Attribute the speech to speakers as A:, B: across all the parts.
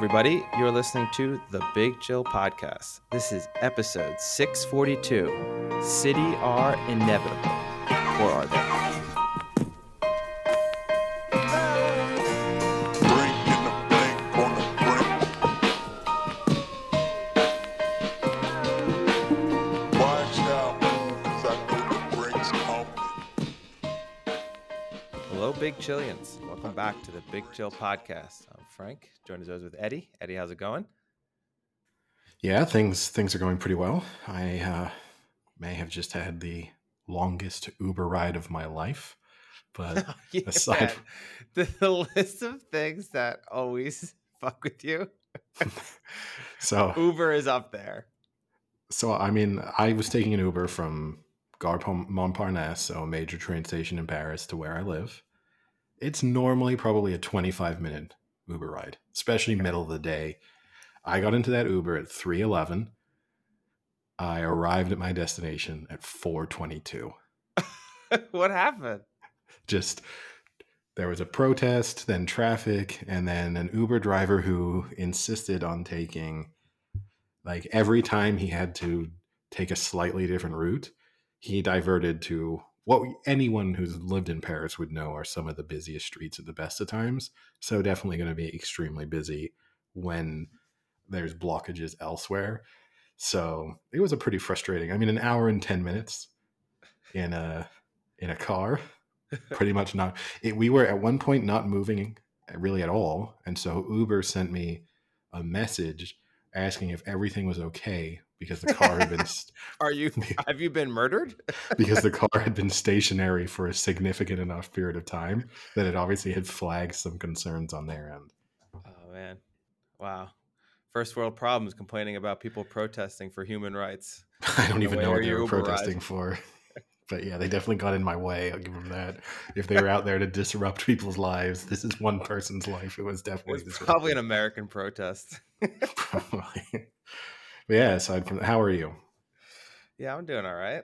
A: everybody. You're listening to the Big Chill Podcast. This is episode 642. City are inevitable, or are they? Hello, Big Chillians. Welcome back to the Big Chill Podcast. I'm Frank, joined as always with Eddie. Eddie, how's it going?
B: Yeah, things are going pretty well. I may have just had the longest Uber ride of my life, but
A: Yeah,
B: aside,
A: man. The list of things that always fuck with you,
B: so
A: Uber is up there.
B: I mean, I was taking an Uber from Gare Montparnasse, so a major train station in Paris, to where I live. It's normally probably a 25-minute Uber ride, especially middle of the day. I got into that Uber at 3:11. I arrived at my destination at 4:22.
A: What happened?
B: Just there was a protest, then traffic, and then an Uber driver who insisted on taking, like, every time he had to take a slightly different route, he diverted to what anyone who's lived in Paris would know are some of the busiest streets at the best of times. So definitely going to be extremely busy when there's blockages elsewhere. So it was a pretty frustrating. I mean, an hour and 10 minutes in a car, pretty much not. We were at one point not moving really at all, and so Uber sent me a message asking if everything was okay because the car had been
A: Have you been murdered?
B: because the car had been stationary for a significant enough period of time that it obviously had flagged some concerns on their end.
A: Oh man, wow! First world problems, complaining about people protesting for human rights.
B: I don't even know what they were
A: Uber
B: protesting for. But yeah, they definitely got in my way. I'll give them that. If they were out there to disrupt people's lives, this is one person's life. It was definitely
A: probably an American protest.
B: Probably. But yeah, aside from that, how are you?
A: Yeah, I'm doing all right.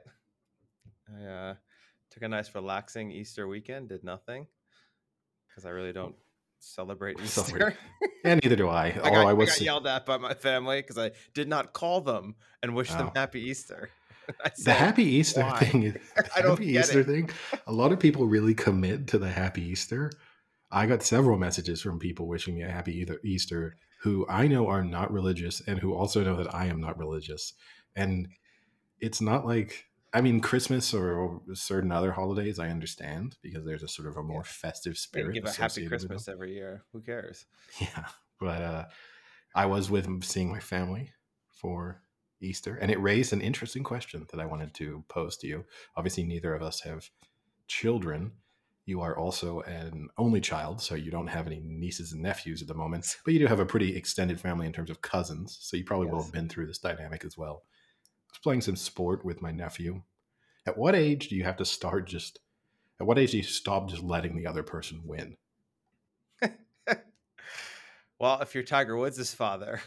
A: I took a nice relaxing Easter weekend, did nothing because I really don't celebrate Easter.
B: Yeah, neither do I.
A: I got yelled at by my family because I did not call them and wish them Happy Easter.
B: The Happy Easter thing,
A: thing,
B: a lot of people really commit to the Happy Easter. I got several messages from people wishing me a Happy Easter who I know are not religious and who also know that I am not religious. And it's not like, I mean, Christmas or certain other holidays, I understand because there's a sort of a more festive spirit.
A: Give a Happy Christmas every year. Who cares?
B: Yeah. But I was seeing my family for Easter, and it raised an interesting question that I wanted to pose to you. Obviously, neither of us have children. You are also an only child, so you don't have any nieces and nephews at the moment, but you do have a pretty extended family in terms of cousins, so you probably will have been through this dynamic as well. I was playing some sport with my nephew. At what age do you have to start at what age do you stop just letting the other person win?
A: Well, if you're Tiger Woods' father,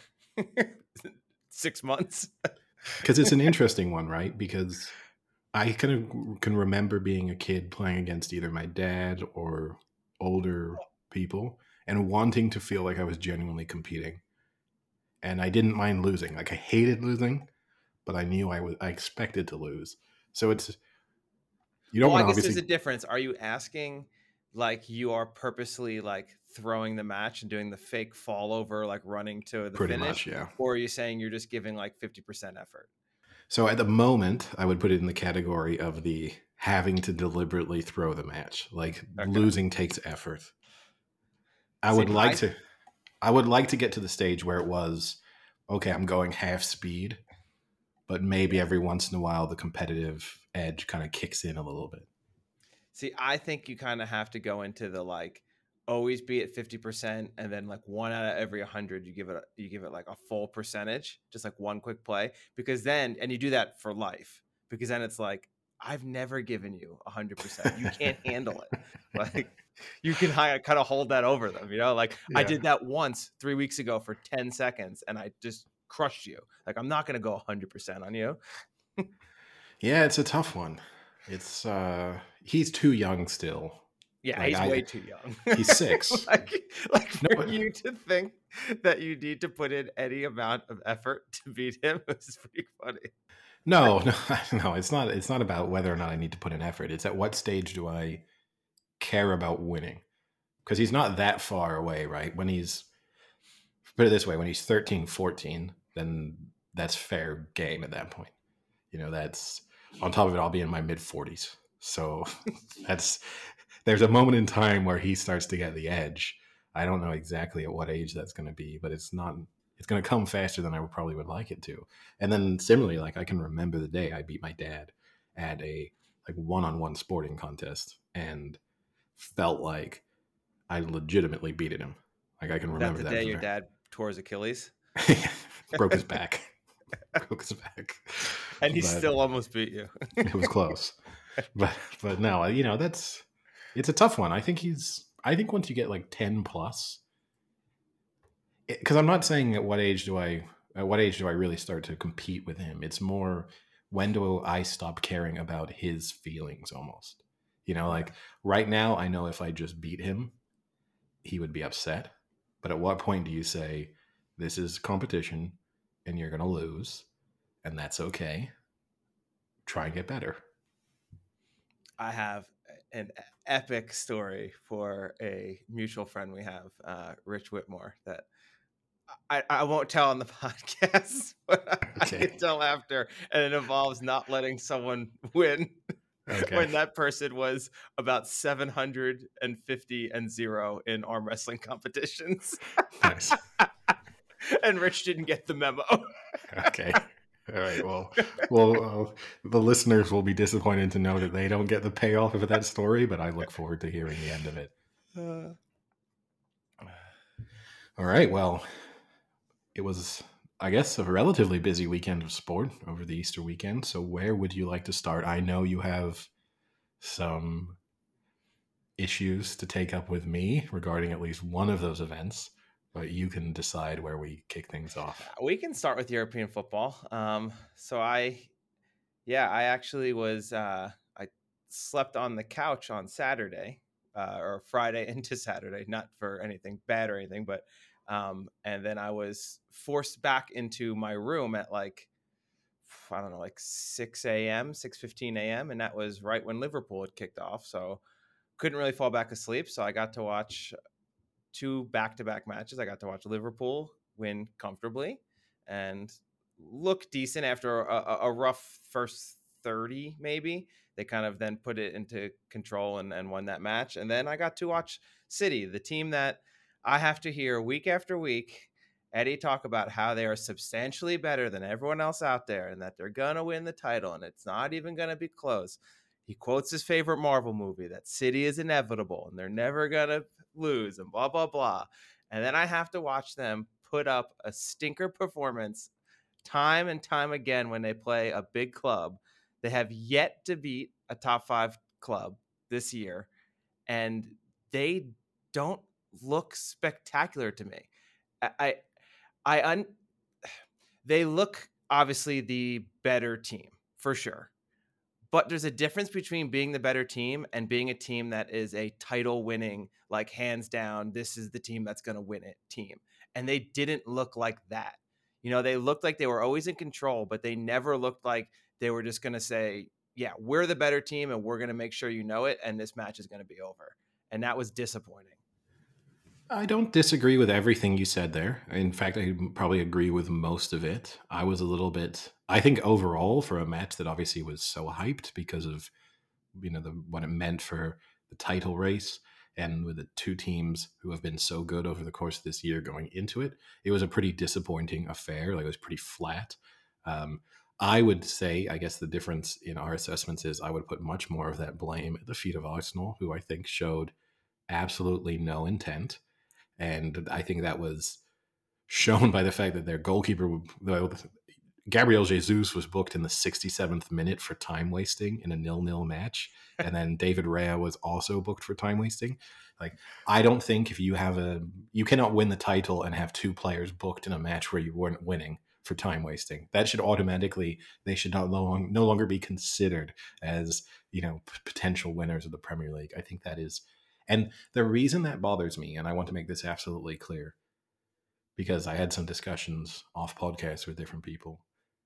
A: 6 months.
B: Because it's an interesting one, right? Because I kind of can remember being a kid playing against either my dad or older people and wanting to feel like I was genuinely competing. And I didn't mind losing. Like, I hated losing, but I knew I expected to lose. So it's, you don't want to obviously...
A: there's a difference. Are you asking like you are purposely like throwing the match and doing the fake fall over, like running to the
B: pretty
A: finish?
B: Much, yeah.
A: Or are you saying you're just giving like 50% effort?
B: So at the moment, I would put it in the category of the having to deliberately throw the match. Like, losing takes effort. I would like to get to the stage where it was, okay, I'm going half speed, but maybe every once in a while the competitive edge kind of kicks in a little bit.
A: See, I think you kind of have to go into the like always be at 50%, and then like 1 out of every 100 you give it like a full percentage, just like one quick play, because then, and you do that for life, because then it's like, I've never given you 100%. You can't handle it. Like, you can kind of hold that over them, like I did that once 3 weeks ago for 10 seconds and I just crushed you. Like, I'm not going to go 100% on you.
B: Yeah, it's a tough one. It's he's too young still
A: Yeah,
B: Like
A: he's way too young.
B: he's 6.
A: Like
B: No,
A: for
B: but
A: you to think that you need to put in any amount of effort to beat him is pretty funny.
B: no, no, no. It's not about whether or not I need to put in effort. It's at what stage do I care about winning? Because he's not that far away, right? When he's put it this way, when he's 13, 14, then that's fair game at that point. That's on top of it, I'll be in my mid 40s. So that's there's a moment in time where he starts to get the edge. I don't know exactly at what age that's going to be, but it's not. It's going to come faster than I probably would like it to. And then similarly, like I can remember the day I beat my dad at a like one-on-one sporting contest and felt like I legitimately beat him. Like I can
A: That
B: remember
A: the
B: that
A: day your dad tore his Achilles
B: broke his back. Broke his back.
A: and he
B: But
A: still almost beat you.
B: it was close. But no, it's a tough one. I think once you get like 10 plus, because I'm not saying at what age do I really start to compete with him. It's more when do I stop caring about his feelings almost.
A: Okay.
B: Like right now I know if I just beat him, he would be upset. But at what point do you say this is competition and you're going to lose and that's okay? Try and get better.
A: I have an epic story for a mutual friend we have, Rich Whitmore, that I won't tell on the podcast, but I
B: Okay.
A: can tell after, and it involves not letting someone win
B: Okay.
A: when that person was about 750 and 0 in arm wrestling competitions,
B: Nice.
A: and Rich didn't get the memo.
B: Okay. All right. Well, the listeners will be disappointed to know that they don't get the payoff of that story, but I look forward to hearing the end of it.
A: Uh,
B: All right. Well, it was, I guess, a relatively busy weekend of sport over the Easter weekend. So, where would you like to start? I know you have some issues to take up with me regarding at least one of those events, but you can decide where we kick things off.
A: we can start with European football. I actually was I slept on the couch on Saturday or Friday into Saturday, not for anything bad or anything, but and then I was forced back into my room at like I don't know, like 6 a.m., 6:15 a.m., and that was right when Liverpool had kicked off. So couldn't really fall back asleep. So I got to watch two back-to-back matches. I got to watch Liverpool win comfortably and look decent after a rough first 30, maybe. They kind of then put it into control and won that match. And then I got to watch City, the team that I have to hear week after week Eddie talk about how they are substantially better than everyone else out there and that they're going to win the title and it's not even going to be close. He quotes his favorite Marvel movie that City is inevitable and they're never going to lose and blah, blah, blah. And then I have to watch them put up a stinker performance time and time again when they play a big club. They have yet to beat a top 5 club this year, and they don't look spectacular to me. I, I, I they look obviously the better team for sure. But there's a difference between being the better team and being a team that is a title winning, like hands down, this is the team that's going to win it team. And they didn't look like that. They looked like they were always in control, but they never looked like they were just going to say, yeah, we're the better team and we're going to make sure you know it. And this match is going to be over. And that was disappointing.
B: I don't disagree with everything you said there. In fact, I probably agree with most of it. I was a little bit, I think overall for a match that obviously was so hyped because of, what it meant for the title race and with the two teams who have been so good over the course of this year going into it, it was a pretty disappointing affair. Like it was pretty flat. I would say, I guess the difference in our assessments is I would put much more of that blame at the feet of Arsenal, who I think showed absolutely no intent. And I think that was shown by the fact that their goalkeeper, Gabriel Jesus, was booked in the 67th minute for time wasting in a 0-0 match. And then David Raya was also booked for time wasting. Like, I don't think you cannot win the title and have two players booked in a match where you weren't winning for time wasting. That should they should no longer be considered as, potential winners of the Premier League. I think that is And the reason that bothers me, and I want to make this absolutely clear, because I had some discussions off podcasts with different people.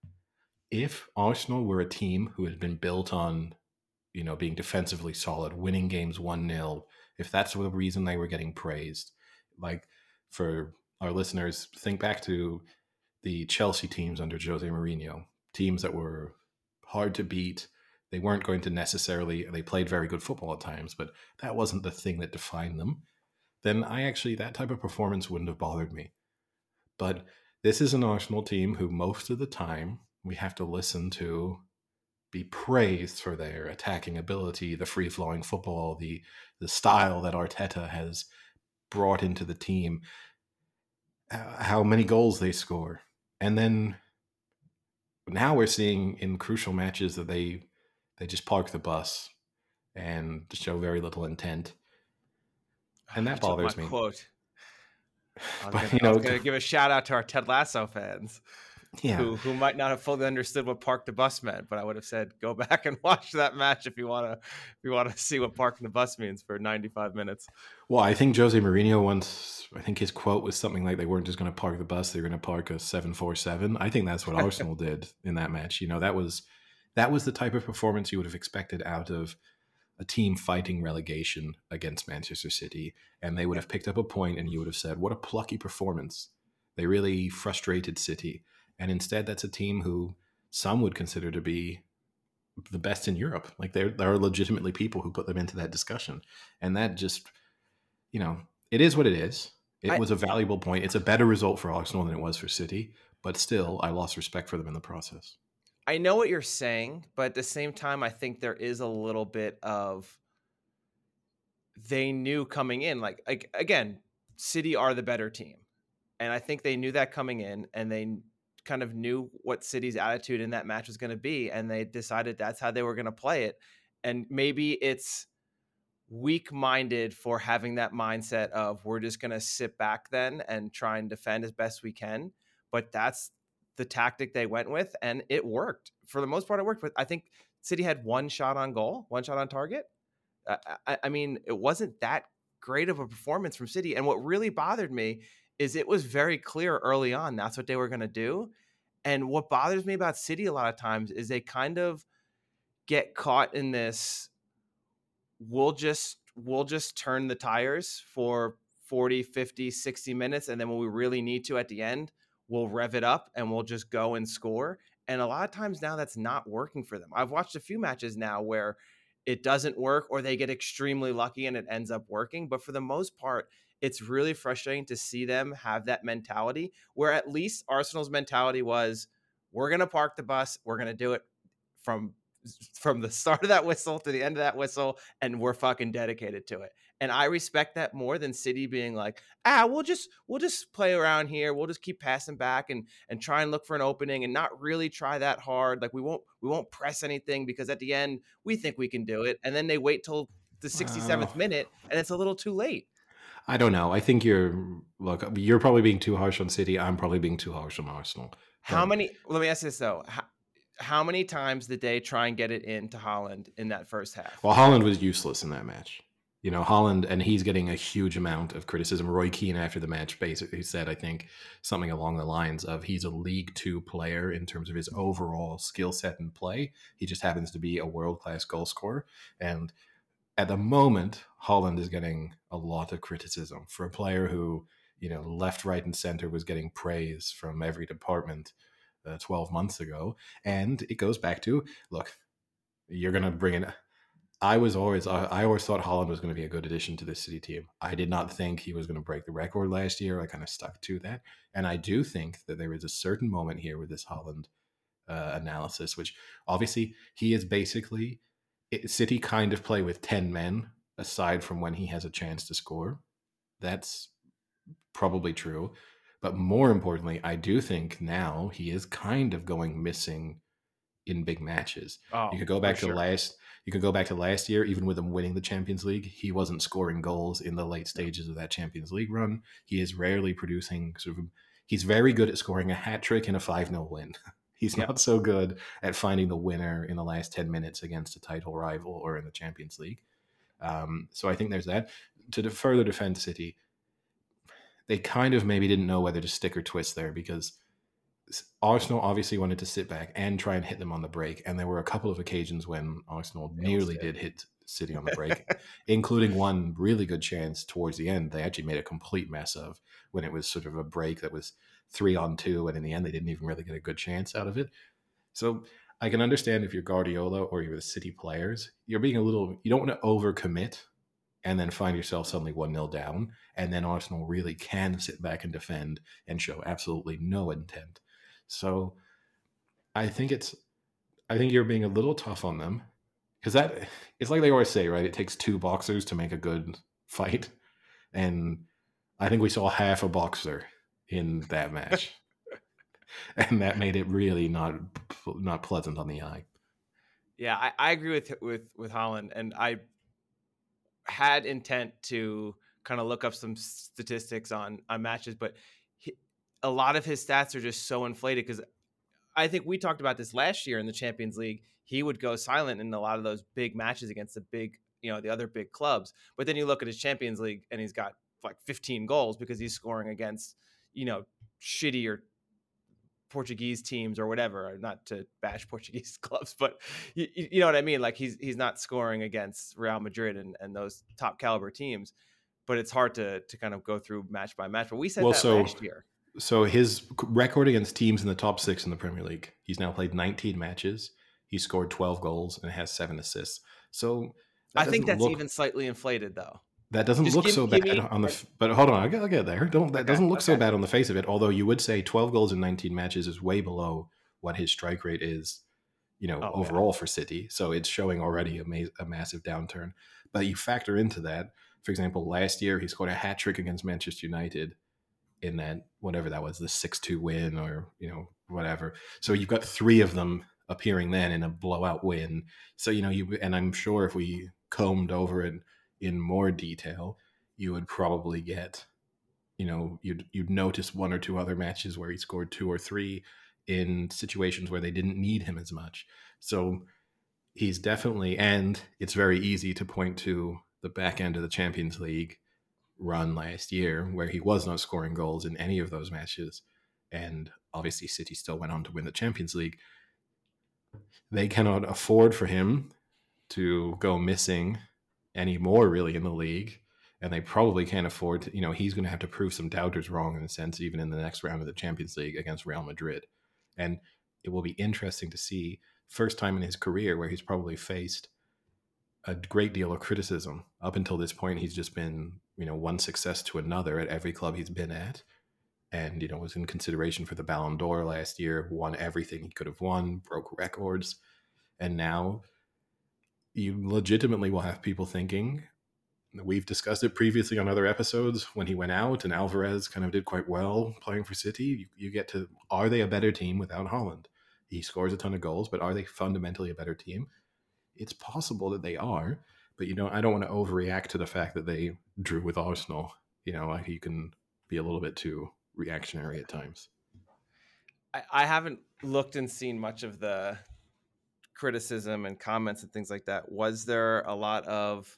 B: If Arsenal were a team who had been built on, being defensively solid, winning games 1-0, if that's the reason they were getting praised, like for our listeners, think back to the Chelsea teams under Jose Mourinho, teams that were hard to beat. They weren't going to necessarily, they played very good football at times, but that wasn't the thing that defined them. Then that type of performance wouldn't have bothered me. But this is an Arsenal team who most of the time we have to listen to be praised for their attacking ability, the free-flowing football, the style that Arteta has brought into the team, how many goals they score. And then now we're seeing in crucial matches that they just park the bus and show very little intent. And that bothers me.
A: Quote. I
B: But
A: was going to give a shout out to our Ted Lasso fans.
B: Yeah.
A: Who might not have fully understood what park the bus meant, but I would have said go back and watch that match if you want to see what parking the bus means for 95 minutes.
B: Well, I think Jose Mourinho once, I think his quote was something like they weren't just going to park the bus, they were going to park a 747. I think that's what Arsenal did in that match. That was the type of performance you would have expected out of a team fighting relegation against Manchester City, and they would have picked up a point and you would have said, what a plucky performance. They really frustrated City. And instead, that's a team who some would consider to be the best in Europe. Like there are legitimately people who put them into that discussion. And that just, it is what it is. It was a valuable point. It's a better result for Arsenal than it was for City. But still, I lost respect for them in the process.
A: I know what you're saying, but at the same time, I think there is a little bit of they knew coming in, like again, City are the better team. And I think they knew that coming in, and they kind of knew what City's attitude in that match was going to be, and they decided that's how they were going to play it. And maybe it's weak-minded for having that mindset of we're just going to sit back then and try and defend as best we can. But that's the tactic they went with, and it worked. For the most part, it worked. But I think City had one shot on goal, one shot on target. I mean, it wasn't that great of a performance from City. And what really bothered me is it was very clear early on that's what they were going to do. And what bothers me about City a lot of times is they kind of get caught in this, we'll just turn the tires for 40, 50, 60 minutes. And then when we really need to at the end, we'll rev it up and we'll just go and score. And a lot of times now that's not working for them. I've watched a few matches now where it doesn't work or they get extremely lucky and it ends up working. But for the most part, it's really frustrating to see them have that mentality where at least Arsenal's mentality was, we're going to park the bus. We're going to do it from the start of that whistle to the end of that whistle, and we're fucking dedicated to it. And I respect that more than City being like, we'll just play around here. We'll just keep passing back and try and look for an opening and not really try that hard. Like we won't press anything because at the end we think we can do it. And then they wait till the 67th minute and it's a little too late.
B: I don't know. I think you're probably being too harsh on City. I'm probably being too harsh on Arsenal.
A: Let me ask this though. How many times did they try and get it into Haaland in that first half?
B: Well, Haaland was useless in that match. Haaland, and he's getting a huge amount of criticism. Roy Keane after the match basically said, I think, something along the lines of he's a League Two player in terms of his overall skill set and play. He just happens to be a world-class goal scorer. And at the moment, Haaland is getting a lot of criticism for a player who, left, right, and center was getting praise from every department 12 months ago. And it goes back to, look, you're going to bring in... I always thought Haaland was going to be a good addition to this City team. I did not think he was going to break the record last year. I kind of stuck to that. And I do think that there is a certain moment here with this Haaland analysis, which obviously he is basically... City kind of play with 10 men aside from when he has a chance to score. That's probably true. But more importantly, I do think now he is kind of going missing in big matches. You could go back to last year, even with him winning the Champions League, he wasn't scoring goals in the late stages of that Champions League run. He is rarely producing he's very good at scoring a hat trick in a 5-0 win. He's not so good at finding the winner in the last 10 minutes against a title rival or in the Champions League. So I think there's that. to further defend City, they kind of maybe didn't know whether to stick or twist there because Arsenal obviously wanted to sit back and try and hit them on the break. And there were a couple of occasions when Arsenal
A: They almost
B: nearly
A: did.
B: did hit City on the break, including one really good chance towards the end. They actually made a complete mess of when it was sort of a break that was 3-on-2. And in the end, they didn't even really get a good chance out of it. So I can understand if you're Guardiola or you're the City players, you're being a little, you don't want to overcommit and then find yourself suddenly 1-0 down. And then Arsenal really can sit back and defend and show absolutely no intent. So I think you're being a little tough on them because that it's like they always say, right? It takes two boxers to make a good fight, and I think we saw half a boxer in that match, and that made it really not pleasant on the eye.
A: Yeah, I agree with Holland, and I had intent to kind of look up some statistics on matches, but a lot of his stats are just so inflated because I think we talked about this last year in the Champions League. He would go silent in a lot of those big matches against the big, the other big clubs. But then you look at his Champions League and he's got like 15 goals because he's scoring against, shittier Portuguese teams or whatever. Not to bash Portuguese clubs, but you know what I mean? Like he's not scoring against Real Madrid and those top caliber teams. But it's hard to kind of go through match by match. But we said that last year.
B: So his record against teams in the top 6 in the Premier League, he's now played 19 matches. He scored 12 goals and has 7 assists. So
A: I think that's even slightly inflated, though.
B: That doesn't look so bad on the. But hold on, I'll get there. Doesn't look so bad on the face of it. Although you would say 12 goals in 19 matches is way below what his strike rate is, overall for City. So it's showing already a massive downturn. But you factor into that, for example, last year he scored a hat trick against Manchester United in that whatever that was, the 6-2 win or whatever. So you've got 3 of them appearing then in a blowout win. So and I'm sure if we combed over it in more detail, you would probably get, you'd notice 1 or 2 other matches where he scored 2 or 3 in situations where they didn't need him as much. So he's definitely, and it's very easy to point to the back end of the Champions League run last year where he was not scoring goals in any of those matches. And obviously City still went on to win the Champions League. They cannot afford for him to go missing anymore really in the league, and they probably can't afford to, he's going to have to prove some doubters wrong in a sense, even in the next round of the Champions League against Real Madrid. And it will be interesting to see, first time in his career where he's probably faced a great deal of criticism. Up until this point, he's just been, one success to another at every club he's been at. And, was in consideration for the Ballon d'Or last year, won everything he could have won, broke records. And now you legitimately will have people thinking, we've discussed it previously on other episodes, when he went out and Alvarez kind of did quite well playing for City, you get to, are they a better team without Haaland? He scores a ton of goals, but are they fundamentally a better team? It's possible that they are, but I don't want to overreact to the fact that they drew with Arsenal. You can be a little bit too reactionary at times.
A: I haven't looked and seen much of the criticism and comments and things like that. Was there a lot of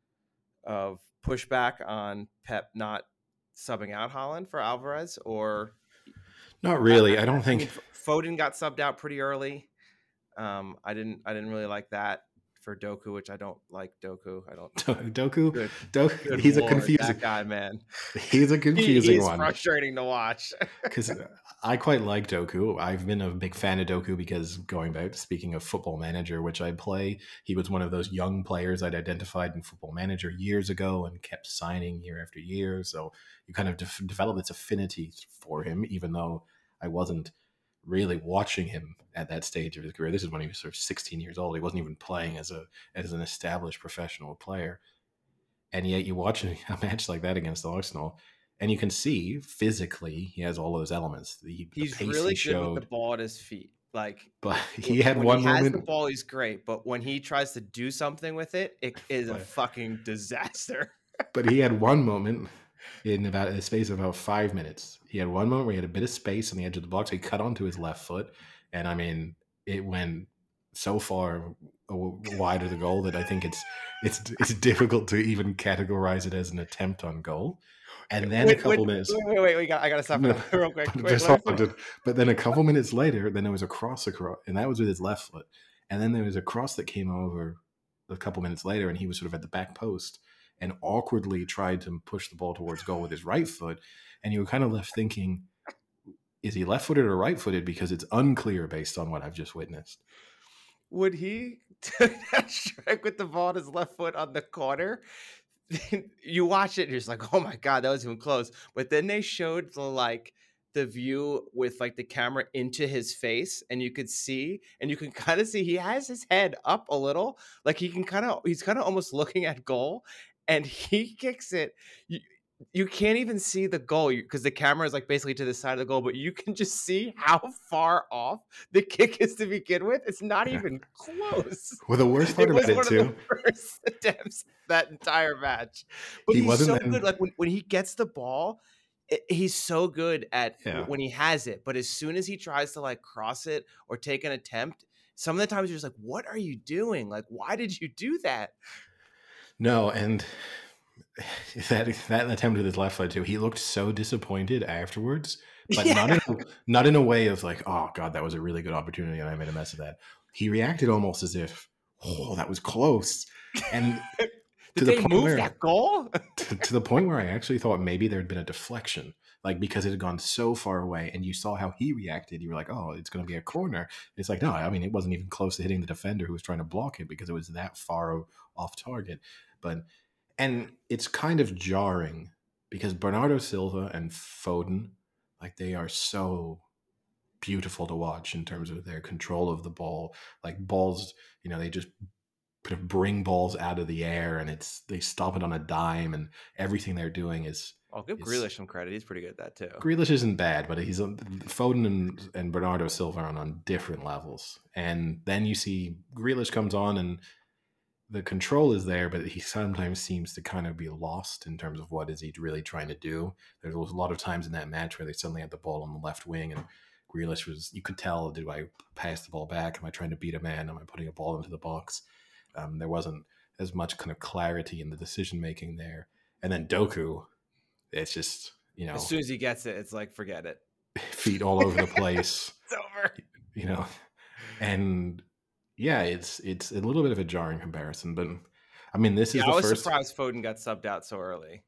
A: pushback on Pep not subbing out Haaland for Alvarez, or
B: not really? I don't think
A: Foden got subbed out pretty early. I didn't really like that for Doku, which I don't like Doku. I don't
B: Doku.
A: Good
B: he's
A: Lord,
B: a confusing
A: that guy, man.
B: He's a confusing
A: he's
B: one.
A: Frustrating to watch
B: because I quite like Doku. I've been a big fan of Doku because going back, speaking of Football Manager, which I play, he was one of those young players I'd identified in Football Manager years ago and kept signing year after year. So you kind of develop this affinity for him, even though I wasn't really watching him at that stage of his career. This is when he was sort of 16 years old. He wasn't even playing as an established professional player. And yet you watch a match like that against Arsenal, and you can see physically he has all those elements.
A: He's really good with the ball at his feet.
B: But he had one moment.
A: Has the ball, he's great. But when he tries to do something with it, it is a fucking disaster.
B: But he had one moment in about a space of about 5 minutes. He had one moment where he had a bit of space on the edge of the box. He cut onto his left foot, and I mean, it went so far wide of the goal that I think it's difficult to even categorize it as an attempt on goal. And then a couple minutes,
A: Wait, I gotta stop
B: no,
A: it real quick.
B: but
A: Wait,
B: just
A: let me
B: hold on,
A: finish.
B: but then a couple minutes later, then there was a cross across, and that was with his left foot. And then there was a cross that came over a couple minutes later, and he was sort of at the back post and awkwardly tried to push the ball towards goal with his right foot. And you were kind of left thinking, is he left footed or right footed? Because it's unclear based on what I've just witnessed.
A: Would he took that strike with the ball on his left foot on the corner? You watch it, and you're just like, oh my god, that was even close. But then they showed the view with like the camera into his face, and you could see, and you can kind of see he has his head up a little, like he's kind of almost looking at goal, and he kicks it. You can't even see the goal because the camera is like basically to the side of the goal, but you can just see how far off the kick is to begin with. It's not
B: Yeah.
A: even close.
B: Well, the worst part
A: It
B: about
A: was
B: it
A: one of the
B: too,
A: first attempts that entire match. But
B: he
A: he's
B: wasn't
A: so good.
B: then.
A: Like when he gets the ball, he's so good at
B: Yeah.
A: when he has it. But as soon as he tries to like cross it or take an attempt, some of the times you're just like, what are you doing? Like, why did you do that?
B: No, and that attempt with his left foot too, he looked so disappointed afterwards, but
A: Yeah.
B: not in a way of like, oh god, that was a really good opportunity and I made a mess of that. He reacted almost as if, oh, that was close, and to
A: Did
B: the
A: they
B: point
A: move
B: where
A: that goal?
B: to the point where I actually thought maybe there had been a deflection, like because it had gone so far away, and you saw how he reacted. You were like, "Oh, it's going to be a corner." It's like, no, I mean, it wasn't even close to hitting the defender who was trying to block it because it was that far off target. But and it's kind of jarring because Bernardo Silva and Foden, like they are so beautiful to watch in terms of their control of the ball. Like balls, they just kind of bring balls out of the air and they stop it on a dime, and everything they're doing
A: I'll give
B: is
A: Grealish some credit. He's pretty good at that too.
B: Grealish isn't bad, but he's Foden and Bernardo Silva are on different levels. And then you see Grealish comes on and the control is there, but he sometimes seems to kind of be lost in terms of what is he really trying to do. There's a lot of times in that match where they suddenly had the ball on the left wing and Grealish you could tell, do I pass the ball back? Am I trying to beat a man? Am I putting a ball into the box? There wasn't as much kind of clarity in the decision making there. And then Doku, it's just,
A: As soon as he gets it, it's like, forget it.
B: feet all over the place,
A: It's over.
B: And yeah, it's a little bit of a jarring comparison, but I mean, this is
A: Yeah,
B: the
A: I was
B: first.
A: surprised Foden got subbed out so early.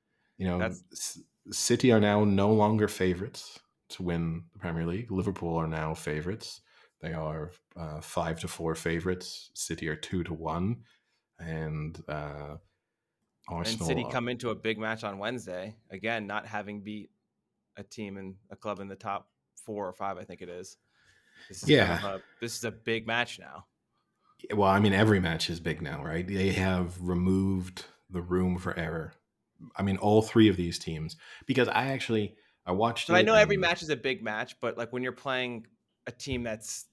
B: City are now no longer favorites to win the Premier League. Liverpool are now favorites. They are 5-4 favorites. City are 2-1, and
A: And
B: Arsenal.
A: City come into a big match on Wednesday again, not having beat a team and a club in the top 4 or 5, I think it is. This is a big match now.
B: Well, I mean, every match is big now, right? They have removed the room for error. I mean, all three of these teams, because I watched
A: So
B: it.
A: I know every match is a big match, but like when you're playing a team that's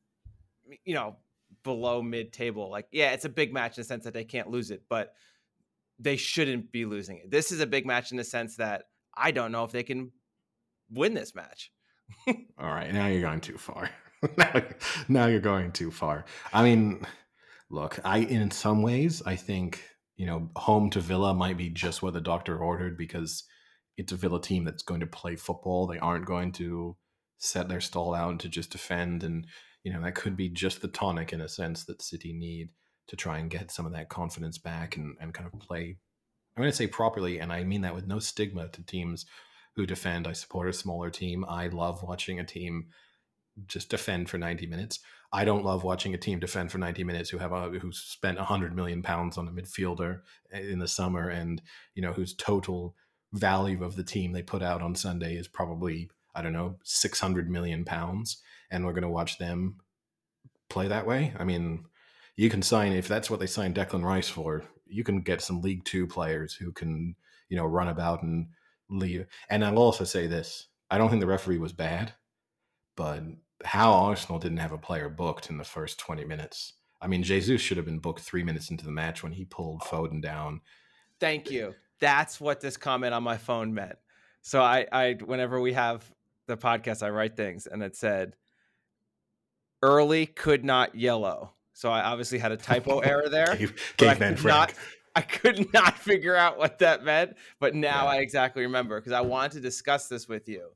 A: below mid-table, like it's a big match in the sense that they can't lose it, but they shouldn't be losing it. This is a big match in the sense that I don't know if they can win this match.
B: All right, now you're going too far. now you're going too far. I mean, look, in some ways, I think, home to Villa might be just what the doctor ordered because it's a Villa team that's going to play football. They aren't going to set their stall out to just defend. And, that could be just the tonic in a sense that City need to try and get some of that confidence back and kind of play, I'm going to say properly, and I mean that with no stigma to teams who defend. I support a smaller team. I love watching a team just defend for 90 minutes. I don't love watching a team defend for 90 minutes who spent 100 million pounds on a midfielder in the summer and, whose total value of the team they put out on Sunday is probably, I don't know, 600 million pounds. And we're going to watch them play that way. I mean, you can sign, if that's what they signed Declan Rice for, you can get some League Two players who can, run about and leave. And I'll also say this. I don't think the referee was bad, but how Arsenal didn't have a player booked in the first 20 minutes. I mean, Jesus should have been booked 3 minutes into the match when he pulled Foden down.
A: Thank you. That's what this comment on my phone meant. So I whenever we have the podcast, I write things, and it said, early could not yellow. So I obviously had a typo error there, but
B: Caveman Frank.
A: I could not figure out what that meant. But now
B: Yeah.
A: I exactly remember because I wanted to discuss this with you.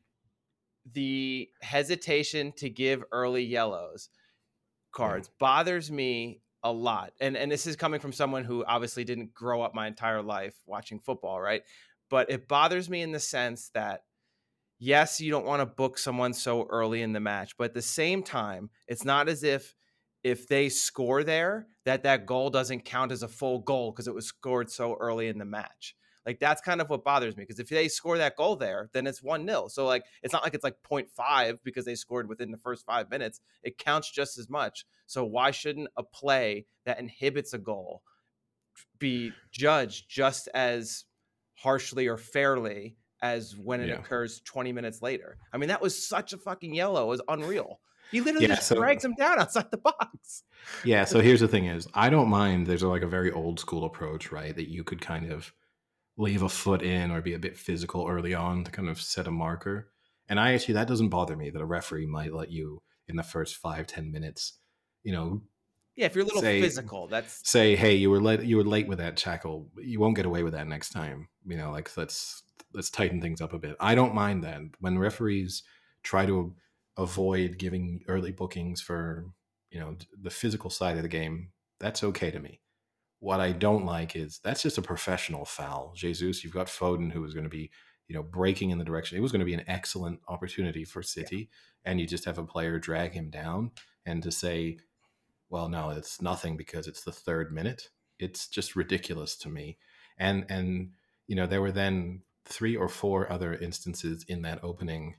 A: The hesitation to give early yellows cards bothers me a lot. And this is coming from someone who obviously didn't grow up my entire life watching football, right? But it bothers me in the sense that yes, you don't want to book someone so early in the match, but at the same time, it's not as if they score there that goal doesn't count as a full goal because it was scored so early in the match. Like that's kind of what bothers me because if they score that goal there, then it's 1-0. So like it's not like it's like 0.5 because they scored within the first 5 minutes. It counts just as much. So why shouldn't a play that inhibits a goal be judged just as harshly or fairly as when it occurs 20 minutes later? I mean, that was such a fucking yellow. It was unreal. He literally just drags him down outside the box.
B: Yeah, so here's the thing is, I don't mind, there's like a very old school approach, right? That you could kind of leave a foot in or be a bit physical early on to kind of set a marker. And I actually, that doesn't bother me that a referee might let you in the first 5-10 minutes,
A: yeah, if you're a little physical,
B: say, hey, you were late with that tackle. You won't get away with that next time. Like let's tighten things up a bit. I don't mind that when referees try to avoid giving early bookings for the physical side of the game. That's okay to me. What I don't like is that's just a professional foul. Jesus, you've got Foden who is going to be breaking in the direction. It was going to be an excellent opportunity for City, and you just have a player drag him down, and to say, well, no, it's nothing because it's the 3rd minute. It's just ridiculous to me. And there were then 3 or 4 other instances in that opening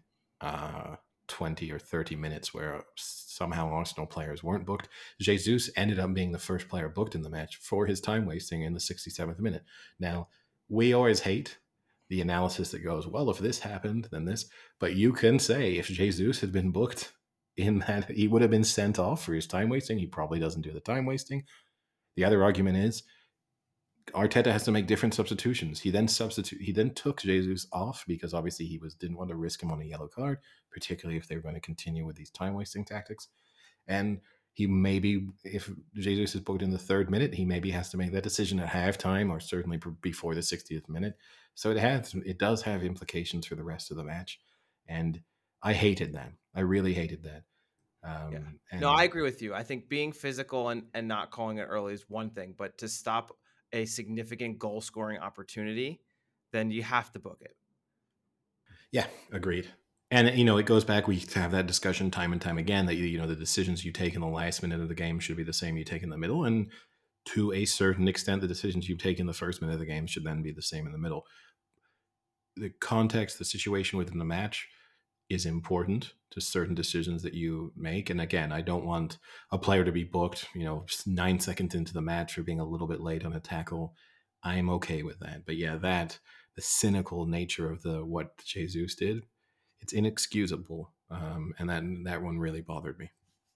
B: 20 or 30 minutes where somehow Arsenal players weren't booked. Jesus ended up being the first player booked in the match for his time wasting in the 67th minute. Now, we always hate the analysis that goes, well, if this happened, then this. But you can say if Jesus had been booked in that he would have been sent off for his time wasting. He probably doesn't do the time wasting. The other argument is Arteta has to make different substitutions. He then took Jesus off because obviously he didn't want to risk him on a yellow card, particularly if they were going to continue with these time wasting tactics. And he maybe, if Jesus is booked in the 3rd minute, he maybe has to make that decision at halftime or certainly before the 60th minute. So it does have implications for the rest of the match. And I hated that. I really hated that.
A: No, I agree with you. I think being physical and not calling it early is one thing, but to stop a significant goal scoring opportunity, then you have to book it.
B: Yeah, agreed. And it goes back. We have that discussion time and time again that the decisions you take in the last minute of the game should be the same you take in the middle, and to a certain extent, the decisions you take in the first minute of the game should then be the same in the middle. The context, the situation within the match is important to certain decisions that you make. And again, I don't want a player to be booked, 9 seconds into the match for being a little bit late on a tackle. I am okay with that. But yeah, the cynical nature of what Jesus did, it's inexcusable. And that one really bothered me.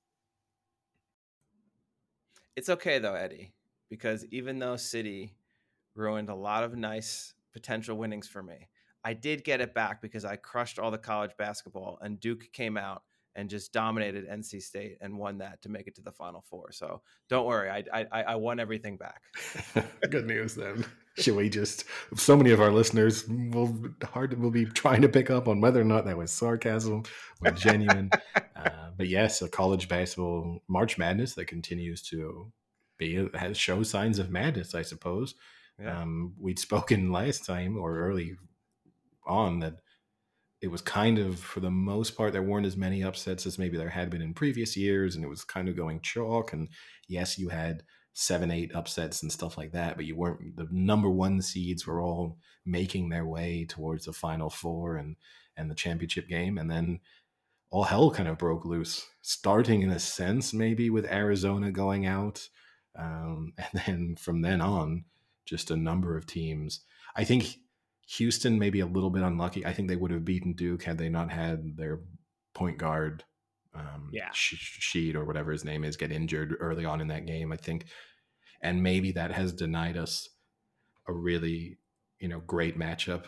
A: It's okay though, Eddie, because even though City ruined a lot of nice potential winnings for me, I did get it back because I crushed all the college basketball and Duke came out and just dominated NC State and won that to make it to the Final Four. So don't worry, I won everything back.
B: Good news then. Should we just? So many of our listeners will be trying to pick up on whether or not that was sarcasm or genuine. But yes, a college basketball March Madness that continues to show signs of madness, I suppose. Yeah. We'd spoken last time or early on that it was kind of, for the most part, there weren't as many upsets as maybe there had been in previous years, and it was kind of going chalk. And yes, you had 7-8 upsets and stuff like that, but you weren't, the number 1 seeds were all making their way towards the Final Four and the championship game. And then all hell kind of broke loose, starting in a sense maybe with Arizona going out. And then from then on, just a number of teams. I think Houston maybe a little bit unlucky. I think they would have beaten Duke had they not had their point guard, Sheed or whatever his name is, get injured early on in that game, I think. And maybe that has denied us a really, great matchup,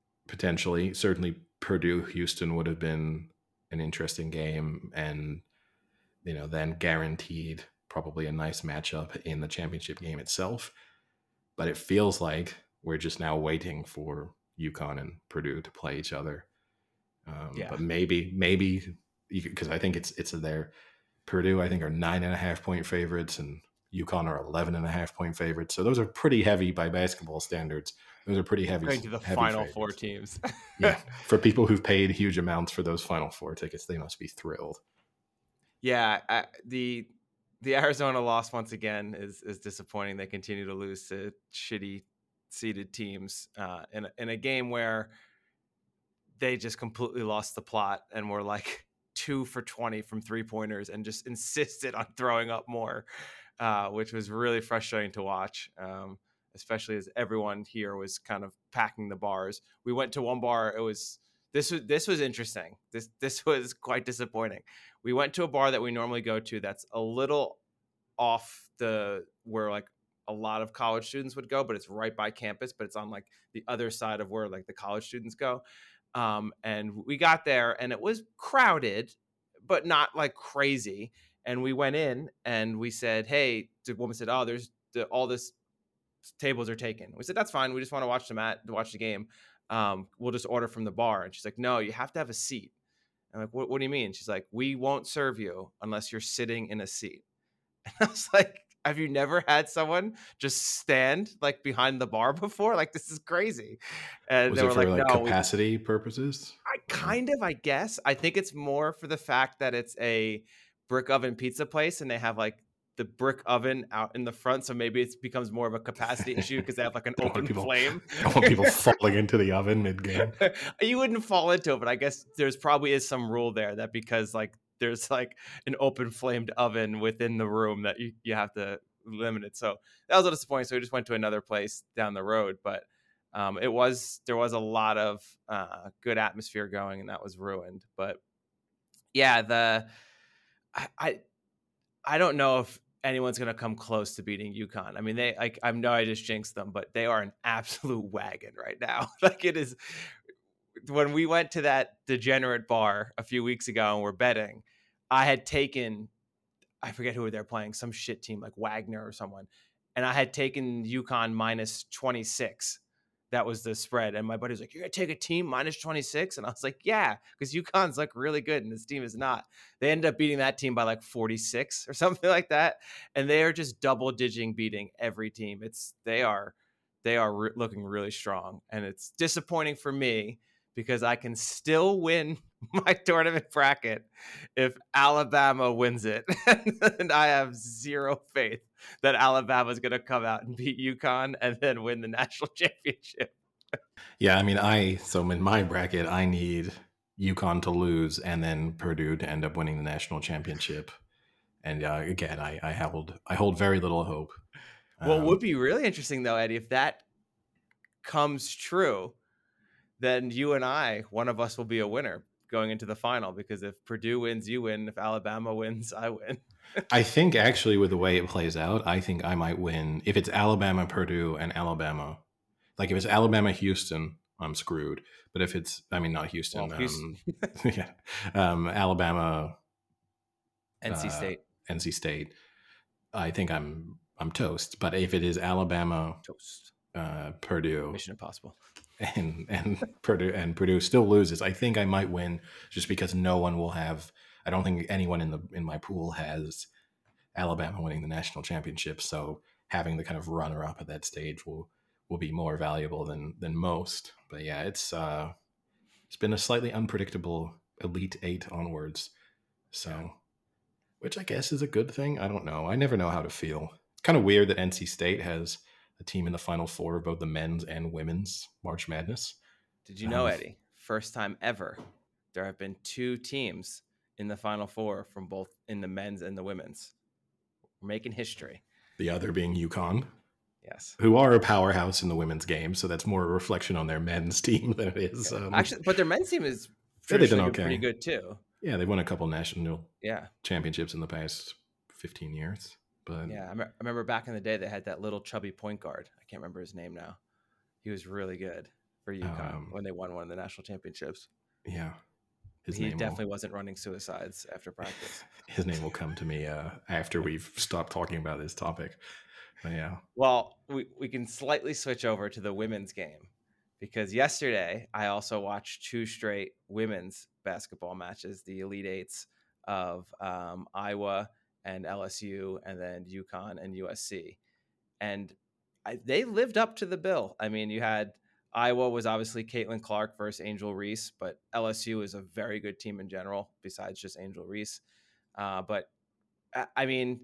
B: potentially. Certainly Purdue-Houston would have been an interesting game. And then guaranteed probably a nice matchup in the championship game itself. But it feels like we're just now waiting for UConn and Purdue to play each other.
A: Yeah.
B: But maybe because I think it's there. Purdue, I think, are 9.5-point favorites, and UConn are 11.5-point favorites. So those are pretty heavy by basketball standards. Those are pretty
A: Going to the
B: heavy
A: final four
B: favorites.
A: teams.
B: Yeah, for people who've paid huge amounts for those Final Four tickets, they must be thrilled.
A: Yeah, the Arizona loss once again is disappointing. They continue to lose to shitty seeded teams in a game where they just completely lost the plot and were like 2 for 20 from 3-pointers and just insisted on throwing up more, which was really frustrating to watch. Especially as everyone here was kind of packing the bars. We went to one bar. This was interesting. This was quite disappointing. We went to a bar that we normally go to that's a little off where like a lot of college students would go, but it's right by campus, but it's on like the other side of where like the college students go. And we got there and it was crowded, but not like crazy. And we went in and we said, hey, the woman said, oh, there's all this tables are taken. We said, that's fine. We just want to watch the game. We'll just order from the bar. And she's like, no, you have to have a seat. I'm like, what do you mean? She's like, we won't serve you unless you're sitting in a seat. And I was like, have you never had someone just stand like behind the bar before? Like, this is crazy. And
B: Was
A: they
B: it
A: were
B: for
A: like,
B: like
A: no,
B: capacity purposes?
A: I guess. I think it's more for the fact that it's a brick oven pizza place and they have like the brick oven out in the front. So maybe it becomes more of a capacity issue because they have like an open flame.
B: They don't want people falling into the oven mid game.
A: You wouldn't fall into it, but I guess there's probably is some rule there that because like there's like an open flamed oven within the room that you have to limit it. So that was a disappointing. So we just went to another place down the road, but there was a lot of good atmosphere going, and that was ruined. But yeah, I don't know if anyone's going to come close to beating UConn. I mean, I know I just jinxed them, but they are an absolute wagon right now. Like it is. When we went to that degenerate bar a few weeks ago and we're betting, I had taken, I forget who they're playing, some shit team like Wagner or someone, and I had taken UConn minus 26. That was the spread. And my buddy was like, you're going to take a team minus 26? And I was like, yeah, because UConn's like really good and this team is not. They ended up beating that team by like 46 or something like that. And they are just double digiting beating every team. They are looking really strong. And it's disappointing for me because I can still win my tournament bracket if Alabama wins it. And I have zero faith that Alabama is going to come out and beat UConn and then win the national championship.
B: Yeah, I mean, so in my bracket, I need UConn to lose and then Purdue to end up winning the national championship. And again, I hold very little hope.
A: What would be really interesting though, Eddie, if that comes true, then you and I, one of us will be a winner going into the final, because if Purdue wins, you win. If Alabama wins, I win.
B: I think actually with the way it plays out, I think I might win if it's Alabama, Purdue, and Alabama. Like if it's Alabama, Houston, I'm screwed. But if it's, I mean, not Houston,
A: Well, Houston.
B: yeah, Alabama,
A: NC State,
B: NC State, I think I'm toast. But if it is Alabama,
A: toast,
B: Purdue,
A: Mission Impossible,
B: and Purdue still loses, I think I might win just because no one will have. I don't think anyone in my pool has Alabama winning the national championship. So having the kind of runner up at that stage will be more valuable than most. But yeah, it's been a slightly unpredictable Elite Eight onwards. So, which I guess is a good thing. I don't know. I never know how to feel. It's kind of weird that NC State has a team in the Final Four of both the men's and women's March Madness.
A: Did you know, Eddie? First time ever, there have been 2 teams in the Final Four from both in the men's and the women's. We're making history.
B: The other being UConn.
A: Yes.
B: Who are a powerhouse in the women's game, so that's more a reflection on their men's team than it is.
A: Actually, but their men's team is
B: they've done okay.
A: Pretty good too.
B: Yeah, they've won a couple national
A: yeah
B: championships in the past 15 years. But
A: yeah, I remember back in the day they had that little chubby point guard. I can't remember his name now. He was really good for UConn when they won one of the national championships.
B: Yeah. His
A: He
B: name will
A: definitely wasn't running suicides after practice.
B: his name will come to me after we've stopped talking about this topic. But yeah.
A: Well, we can slightly switch over to the women's game because yesterday I also watched 2 straight women's basketball matches, the Elite Eights of Iowa and LSU, and then UConn and USC. And they lived up to the bill. I mean, you had Iowa was obviously Caitlin Clark versus Angel Reese, but LSU is a very good team in general, besides just Angel Reese. But I mean,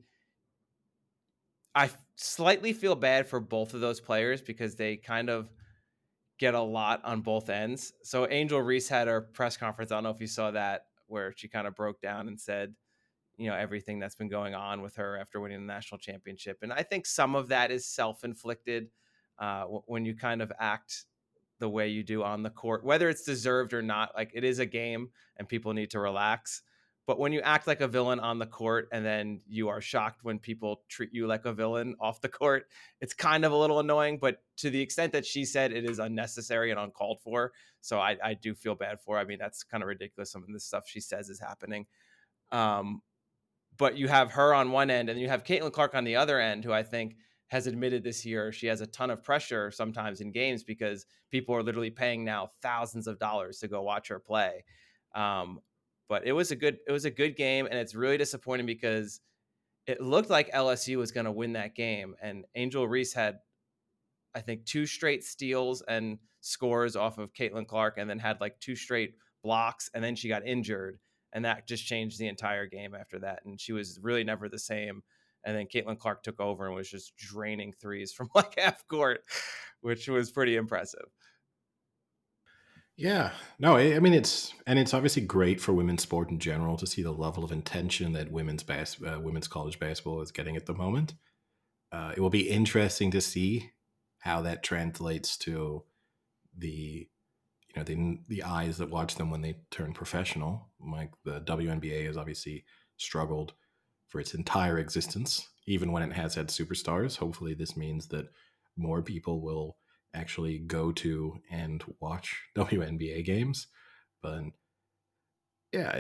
A: I slightly feel bad for both of those players because they kind of get a lot on both ends. So Angel Reese had her press conference. I don't know if you saw that, where she kind of broke down and said, everything that's been going on with her after winning the national championship. And I think some of that is self-inflicted when you kind of act the way you do on the court, whether it's deserved or not. Like, it is a game and people need to relax. But when you act like a villain on the court and then you are shocked when people treat you like a villain off the court, it's kind of a little annoying. But to the extent that she said it is unnecessary and uncalled for, so I do feel bad for her. I mean, that's kind of ridiculous. Some of the stuff she says is happening. But you have her on one end and you have Caitlin Clark on the other end, who I think has admitted this year she has a ton of pressure sometimes in games because people are literally paying now thousands of dollars to go watch her play. But it was a good game, and it's really disappointing because it looked like LSU was going to win that game, and Angel Reese had, I think, 2 straight steals and scores off of Caitlin Clark, and then had like 2 straight blocks, and then she got injured, and that just changed the entire game after that. And she was really never the same. And then Caitlin Clark took over and was just draining threes from like half court, which was pretty impressive.
B: Yeah, no, I mean it's obviously great for women's sport in general to see the level of intention that women's college basketball is getting at the moment. It will be interesting to see how that translates to the the eyes that watch them when they turn professional. Like the WNBA has obviously struggled for its entire existence, even when it has had superstars. Hopefully, this means that more people will actually go to and watch WNBA games. But yeah,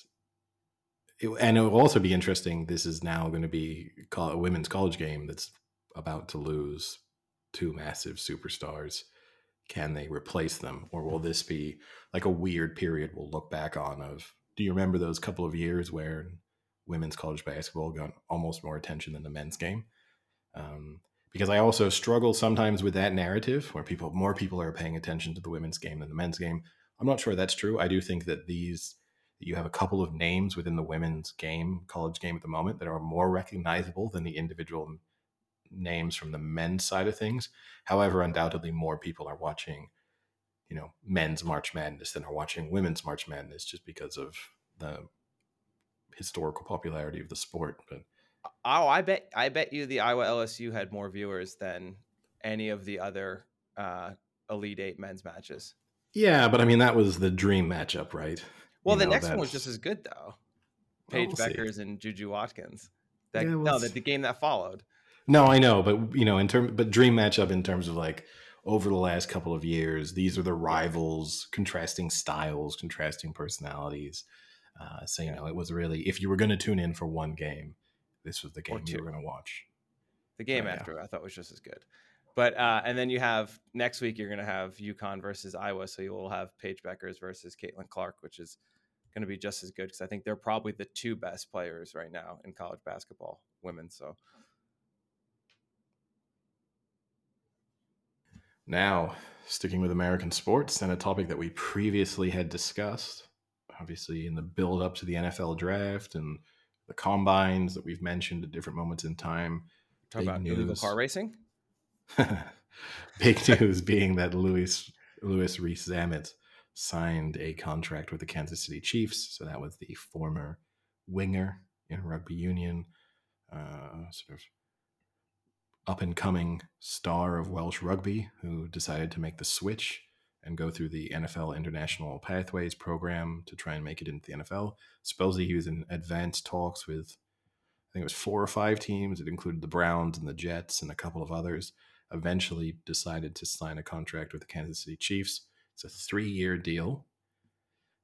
B: and it will also be interesting. This is now going to be a women's college game that's about to lose 2 massive superstars. Can they replace them, or will this be like a weird period we'll look back on? Of, do you remember those couple of years where women's college basketball got almost more attention than the men's game? Because I also struggle sometimes with that narrative where more people are paying attention to the women's game than the men's game. I'm not sure that's true. I do think that you have a couple of names within the women's game, college game at the moment, that are more recognizable than the individual names from the men's side of things. However, undoubtedly more people are watching, men's March Madness than are watching women's March Madness, just because of the historical popularity of the sport. But
A: I bet you the Iowa LSU had more viewers than any of the other Elite Eight men's matches.
B: yeah, but I mean, that was the dream matchup, right?
A: Well, the next one was just as good though. Paige
B: we'll
A: Beckers and Juju Watkins.
B: Yeah,
A: The game that followed.
B: No, I know, but but dream matchup in terms of like over the last couple of years, these are the rivals, contrasting styles, contrasting personalities. So it was really, if you were going to tune in for one game, this was the game you were going to watch.
A: The game after I thought was just as good. But and then you have next week you're going to have UConn versus Iowa, so you will have Paige Beckers versus Caitlin Clark, which is going to be just as good because I think they're probably the 2 best players right now in college basketball, women. So
B: now, sticking with American sports and a topic that we previously had discussed, obviously in the build up to the NFL draft and the combines that we've mentioned at different moments in time.
A: Talk about illegal car racing.
B: Big news being that Louis Rees-Zammit signed a contract with the Kansas City Chiefs. So that was the former winger in rugby union, sort of up and coming star of Welsh rugby, who decided to make the switch and go through the NFL International Pathways program to try and make it into the NFL. Supposedly he was in advanced talks with, I think it was 4 or 5 teams. It included the Browns and the Jets and a couple of others. Eventually decided to sign a contract with the Kansas City Chiefs. It's a 3-year deal.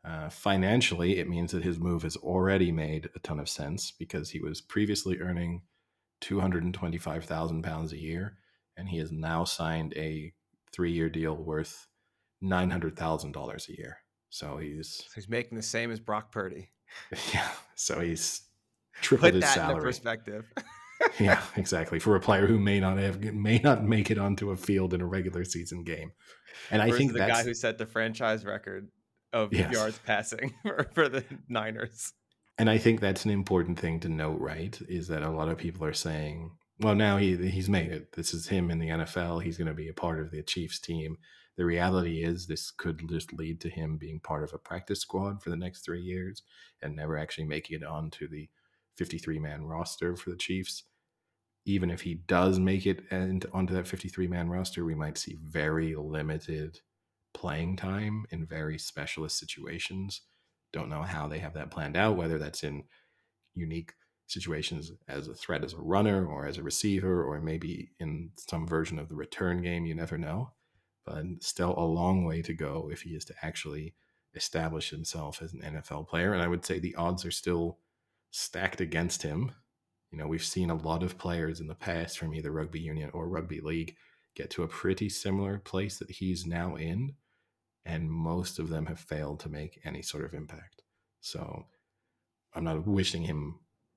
B: Financially, it means that his move has already made a ton of sense because he was previously earning £225,000 a year, and he has now signed a 3-year deal worth $900,000 a year. So
A: he's making the same as Brock Purdy.
B: Yeah, so he's tripled
A: Put
B: his
A: that into
B: salary.
A: perspective.
B: Yeah, exactly. For a player who may not make it onto a field in a regular season game, and I
A: Versus
B: think
A: the
B: that's
A: guy who set the franchise record of
B: yes,
A: yards passing for the Niners.
B: and I think that's an important thing to note. Right, is that a lot of people are saying, "Well, now he's made it. This is him in the NFL. He's going to be a part of the Chiefs team." The reality is, this could just lead to him being part of a practice squad for the next 3 years and never actually making it onto the 53-man roster for the Chiefs. Even if he does make it onto that 53-man roster, we might see very limited playing time in very specialist situations. Don't know how they have that planned out, whether that's in unique situations as a threat as a runner or as a receiver, or maybe in some version of the return game. You never know. But still a long way to go if he is to actually establish himself as an NFL player. And I would say the odds are still stacked against him. We've seen a lot of players in the past from either rugby union or rugby league get to a pretty similar place that he's now in, and most of them have failed to make any sort of impact. So I'm not wishing him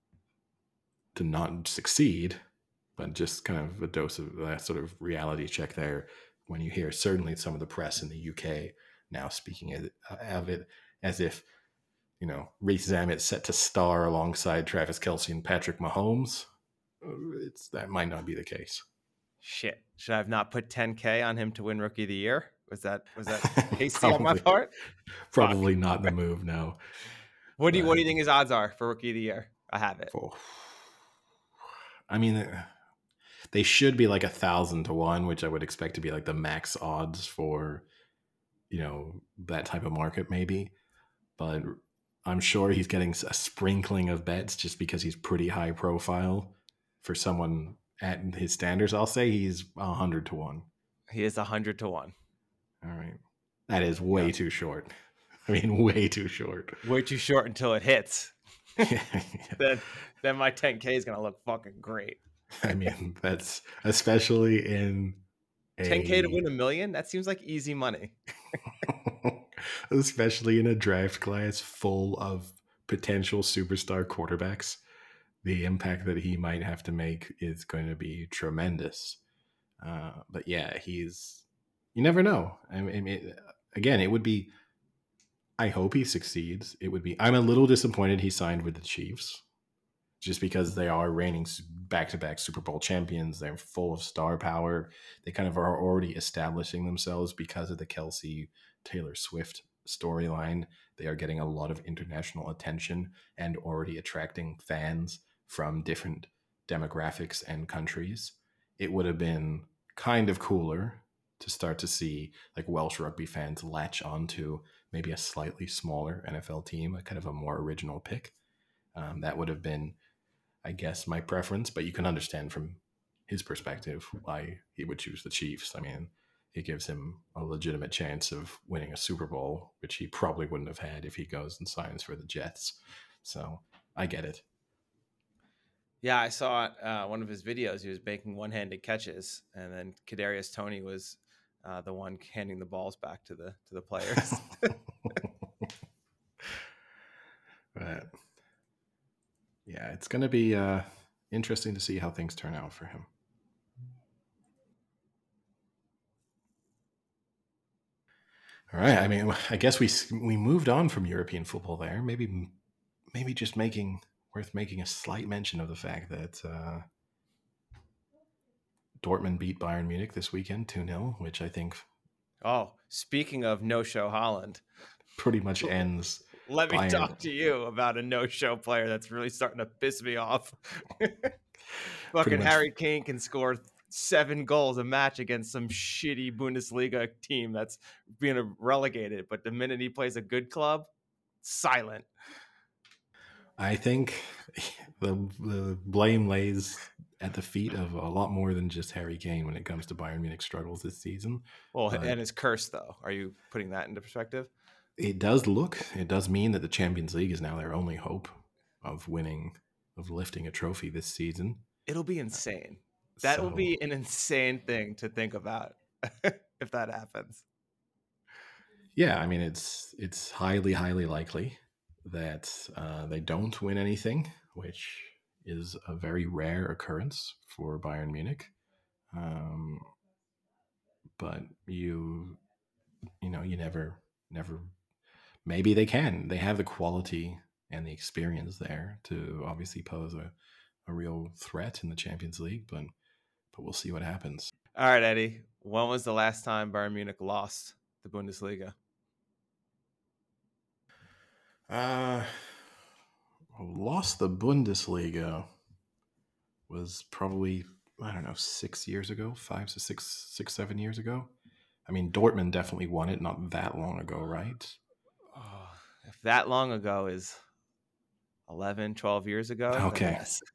B: to not succeed, but just kind of a dose of that sort of reality check there when you hear certainly some of the press in the UK now speaking of it as if, Reece Zammit set to star alongside Travis Kelce and Patrick Mahomes. That might not be the case.
A: Shit. Should I have not put 10K on him to win Rookie of the Year? Was that hasty on my part?
B: Probably not the move, no.
A: What do you think his odds are for Rookie of the Year? I have it.
B: I mean, they should be like 1,000 to 1, which I would expect to be like the max odds for, that type of market maybe. But I'm sure he's getting a sprinkling of bets just because he's pretty high profile for someone at his standards. I'll say he's 100 to 1.
A: He is 100 to 1.
B: All right. That is way too short. I mean, way too short.
A: Way too short until it hits. then my 10K is going to look fucking great.
B: I mean, that's especially in
A: 10K to win $1 million? That seems like easy money.
B: Especially in a draft class full of potential superstar quarterbacks. The impact that he might have to make is going to be tremendous. But yeah, you never know. I mean, again, it would be, I hope he succeeds. I'm a little disappointed he signed with the Chiefs just because they are reigning back-to-back Super Bowl champions. They're full of star power. They kind of are already establishing themselves because of the Kelce Taylor Swift storyline. They are getting a lot of international attention and already attracting fans from different demographics and countries. It would have been kind of cooler to start to see like Welsh rugby fans latch onto maybe a slightly smaller NFL team, a kind of a more original pick. That would have been, I guess, my preference, but you can understand from his perspective why he would choose the Chiefs. I mean, it gives him a legitimate chance of winning a Super Bowl, which he probably wouldn't have had if he goes and signs for the Jets. So I get it.
A: Yeah, I saw one of his videos. He was making one-handed catches, and then Kadarius Toney was the one handing the balls back to the players.
B: But yeah, it's going to be interesting to see how things turn out for him. All right. I mean, I guess we moved on from European football there. Maybe just worth making a slight mention of the fact that Dortmund beat Bayern Munich this weekend 2-0, which I think.
A: Oh, speaking of no-show Haaland,
B: pretty much ends.
A: Let me talk to you about a no-show player that's really starting to piss me off. Fucking Harry Kane can score 7 goals a match against some shitty Bundesliga team that's being relegated, but the minute he plays a good club, silent.
B: I think the blame lays at the feet of a lot more than just Harry Kane when it comes to Bayern Munich struggles this season.
A: Well, and his curse, though. Are you putting that into perspective?
B: It does mean that the Champions League is now their only hope of winning, of lifting a trophy this season.
A: It'll be insane. That will
B: So
A: be an insane thing to think about if that happens.
B: yeah, I mean it's highly likely that they don't win anything, which is a very rare occurrence for Bayern Munich. Um, but you never. Maybe they can. They have the quality and the experience there to obviously pose a real threat in the Champions League, but we'll see what happens.
A: All right, Eddie. When was the last time Bayern Munich lost the Bundesliga?
B: Uh, Lost the Bundesliga was probably, I don't know, 6 years ago, 7 years ago. I mean, Dortmund definitely won it not that long ago, right?
A: Oh, if that long ago is 11, 12 years ago, then
B: Okay.
A: yes.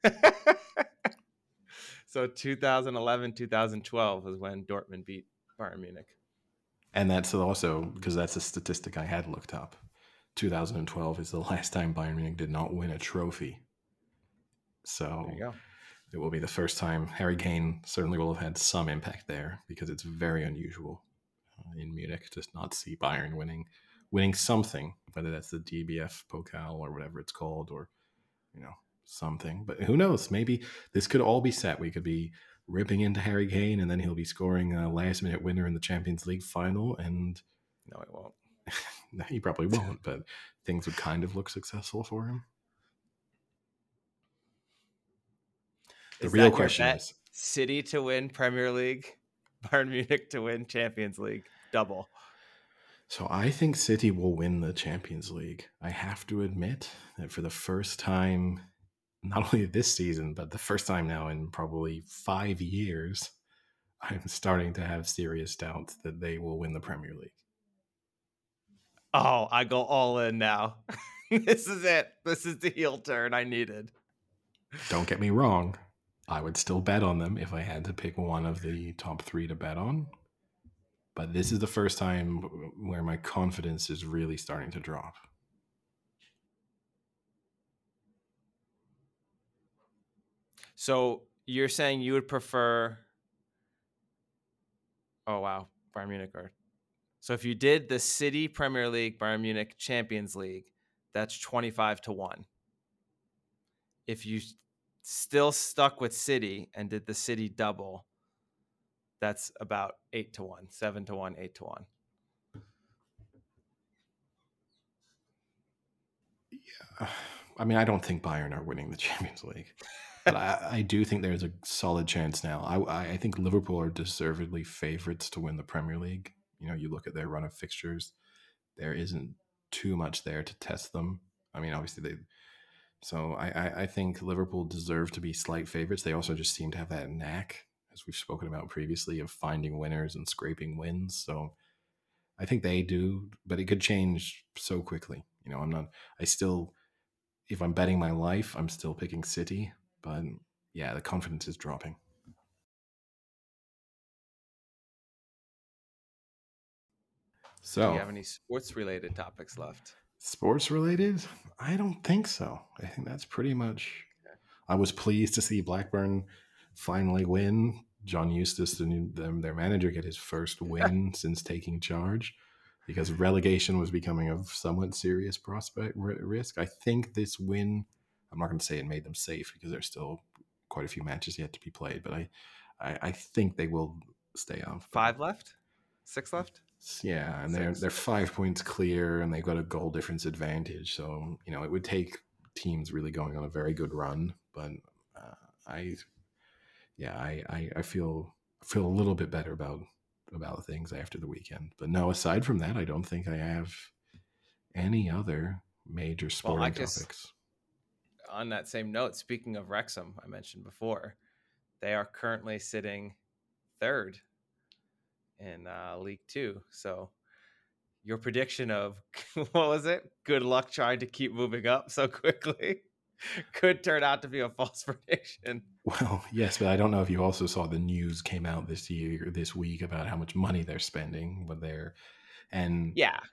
A: So 2011, 2012 was when Dortmund beat Bayern Munich.
B: And that's also because that's a statistic I had looked up. 2012 is the last time Bayern Munich did not win a trophy. So
A: There you go.
B: it will be the first time. Harry Kane certainly will have had some impact there because it's very unusual in Munich to not see Bayern winning something, whether that's the DBF Pokal or whatever it's called, or something. But who knows? Maybe this could all be set. We could be ripping into Harry Kane, and then he'll be scoring a last-minute winner in the Champions League final, and
A: No, it won't.
B: he probably won't, but things would kind of look successful for him. The real question is
A: City to win Premier League, Bayern Munich to win Champions League, double.
B: So I think City will win the Champions League. I have to admit that for the first time, not only this season, but the first time now in probably 5 years, I'm starting to have serious doubts that they will win the Premier League.
A: Oh, I go all in now. This is it. This is the heel turn I needed.
B: Don't get me wrong. I would still bet on them if I had to pick one of the top 3 to bet on. But this is the first time where my confidence is really starting to drop.
A: So you're saying you would prefer... Oh, wow. Bayern Munich. So if you did the City Premier League, Bayern Munich Champions League, that's 25-1. If you still stuck with City and did the City double, that's about 8-1, 7-1, 8-1.
B: Yeah. I mean, I don't think Bayern are winning the Champions League. But I do think there's a solid chance now. I think Liverpool are deservedly favorites to win the Premier League. You look at their run of fixtures, there isn't too much there to test them. I mean, obviously So I think Liverpool deserve to be slight favorites. They also just seem to have that knack, as we've spoken about previously, of finding winners and scraping wins. So I think they do, but it could change so quickly. If I'm betting my life, I'm still picking City. But yeah, the confidence is dropping.
A: Do
B: So,
A: you have any sports-related topics left?
B: sports related? I don't think so. I think that's pretty much. I was pleased to see Blackburn finally win. John Eustace, their manager, get his first win since taking charge, because relegation was becoming a somewhat serious prospect risk. I think this win, I'm not going to say it made them safe because there's still quite a few matches yet to be played, but I think they will stay up.
A: 5 left? 6 left?
B: Yeah, and they're 5 points clear, and they've got a goal difference advantage. So it would take teams really going on a very good run. But I feel a little bit better about things after the weekend. But no, aside from that, I don't think I have any other major sporting topics.
A: On that same note, speaking of Wrexham, I mentioned before, they are currently sitting third in League Two. So your prediction of what was it? Good luck trying to keep moving up so quickly could turn out to be a false prediction.
B: Well, yes, but I don't know if you also saw the news came out this week about how much money they're spending,
A: Yeah,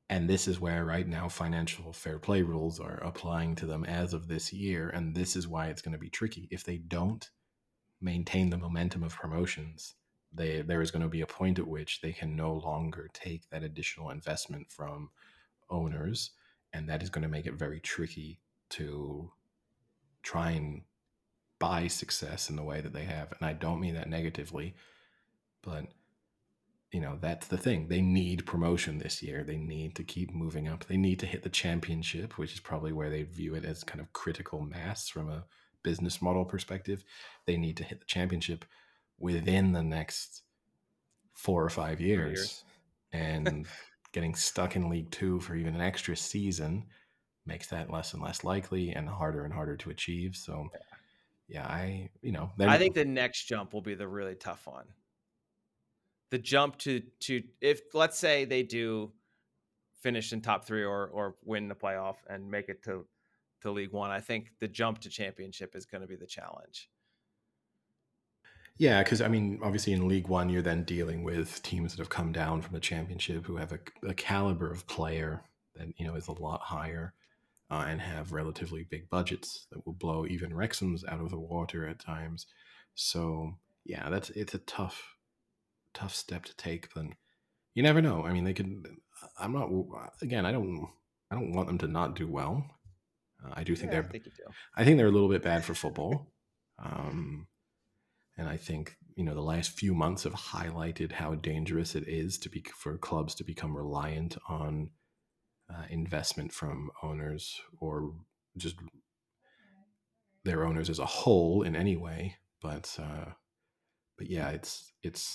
B: And this is where right now financial fair play rules are applying to them as of this year. And this is why it's going to be tricky. If they don't maintain the momentum of promotions, there is going to be a point at which they can no longer take that additional investment from owners. And that is going to make it very tricky to try and buy success in the way that they have. And I don't mean that negatively, but that's the thing. They need promotion this year. They need to keep moving up. They need to hit the championship, which is probably where they view it as kind of critical mass from a business model perspective. They need to hit the championship within the next 4 or 5
A: 3
B: years.
A: years.
B: And getting stuck in League Two for even an extra season makes that less and less likely and harder to achieve. So, yeah,
A: I think the next jump will be the really tough one. The jump to if, let's say, they do finish in top 3 or win the playoff and make it to League One, I think the jump to championship is going to be the challenge.
B: Yeah, because obviously in League One, you're then dealing with teams that have come down from the championship who have a caliber of player that is a lot higher and have relatively big budgets that will blow even Wrexham's out of the water at times. So yeah, it's a tough step to take, but you never know. They could. I'm not. Again, I don't want them to not do well. I do think
A: I think you do.
B: I think they're a little bit bad for football. And I think the last few months have highlighted how dangerous it is for clubs to become reliant on investment from owners or just their owners as a whole in any way. But yeah, it's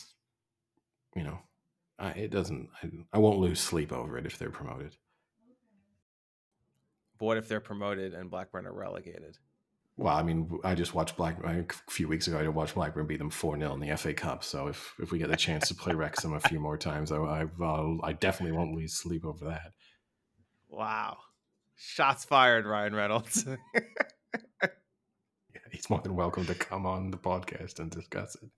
B: it doesn't. I won't lose sleep over it if they're promoted.
A: But what if they're promoted and Blackburn are relegated?
B: Well, I just watched Blackburn a few weeks ago. I watched Blackburn beat them 4-0 in the FA Cup. So if we get the chance to play Wrexham a few more times, I definitely won't lose sleep over that.
A: Wow. Shots fired, Ryan Reynolds.
B: Yeah, he's more than welcome to come on the podcast and discuss it.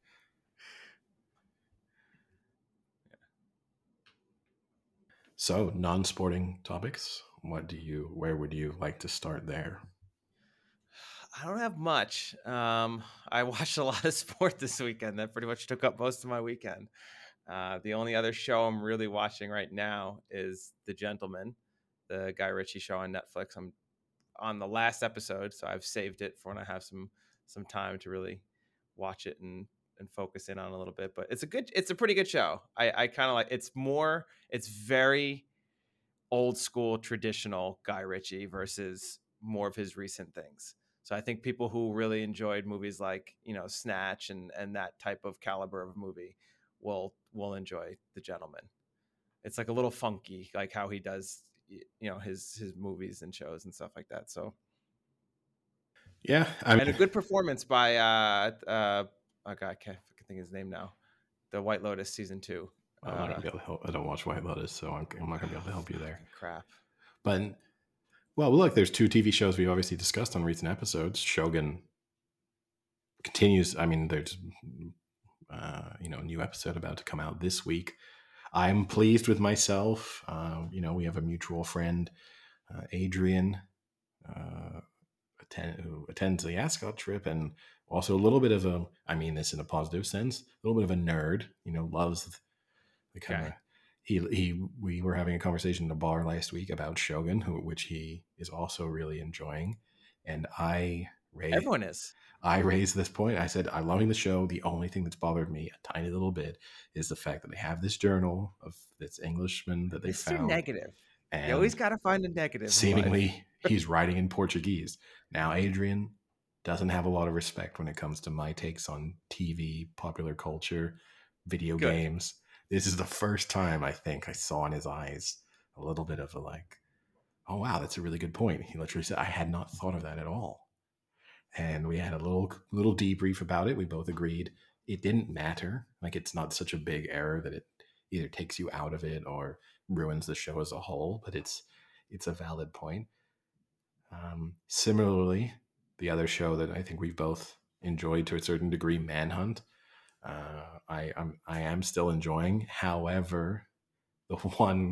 B: So, non-sporting topics. Where would you like to start there?
A: I don't have much. I watched a lot of sport this weekend. That pretty much took up most of my weekend. The only other show I'm really watching right now is The Gentleman, the Guy Ritchie show on Netflix. I'm on the last episode, so I've saved it for when I have some time to really watch it and focus in on a little bit. But it's a pretty good show. I kind of like. It's very old school traditional Guy Ritchie versus more of his recent things. So I think people who really enjoyed movies like Snatch and that type of caliber of movie will enjoy The Gentleman. It's like a little funky, like how he does his movies and shows and stuff like that. So
B: yeah,
A: and a good performance by oh God, I can't think of his name now. The White Lotus season 2.
B: I'm not gonna be able to help. I don't watch White Lotus, so I'm not gonna be able to help you there.
A: Crap.
B: But well, look, there's 2 TV shows we obviously discussed on recent episodes. Shogun continues. There's a new episode about to come out this week. I'm pleased with myself. We have a mutual friend, Adrian, who attends the Ascot trip, and also a little bit of a, I mean this in a positive sense, a little bit of a nerd. Loves the kind of. We were having a conversation in a bar last week about Shogun, which he is also really enjoying, and
A: everyone is.
B: I raised this point. I said, I'm loving the show. The only thing that's bothered me a tiny little bit is the fact that they have this journal of this Englishman that they found.
A: Negative. And you always got to find a negative.
B: Seemingly, he's writing in Portuguese. Now, Adrian doesn't have a lot of respect when it comes to my takes on TV, popular culture, video games. This is the first time I think I saw in his eyes a little bit of a like, oh, wow, that's a really good point. He literally said, I had not thought of that at all. And we had a little debrief about it. We both agreed it didn't matter. Like, it's not such a big error that it either takes you out of it or ruins the show as a whole, but it's a valid point. Similarly, the other show that I think we've both enjoyed to a certain degree, Manhunt, I am still enjoying. However, the one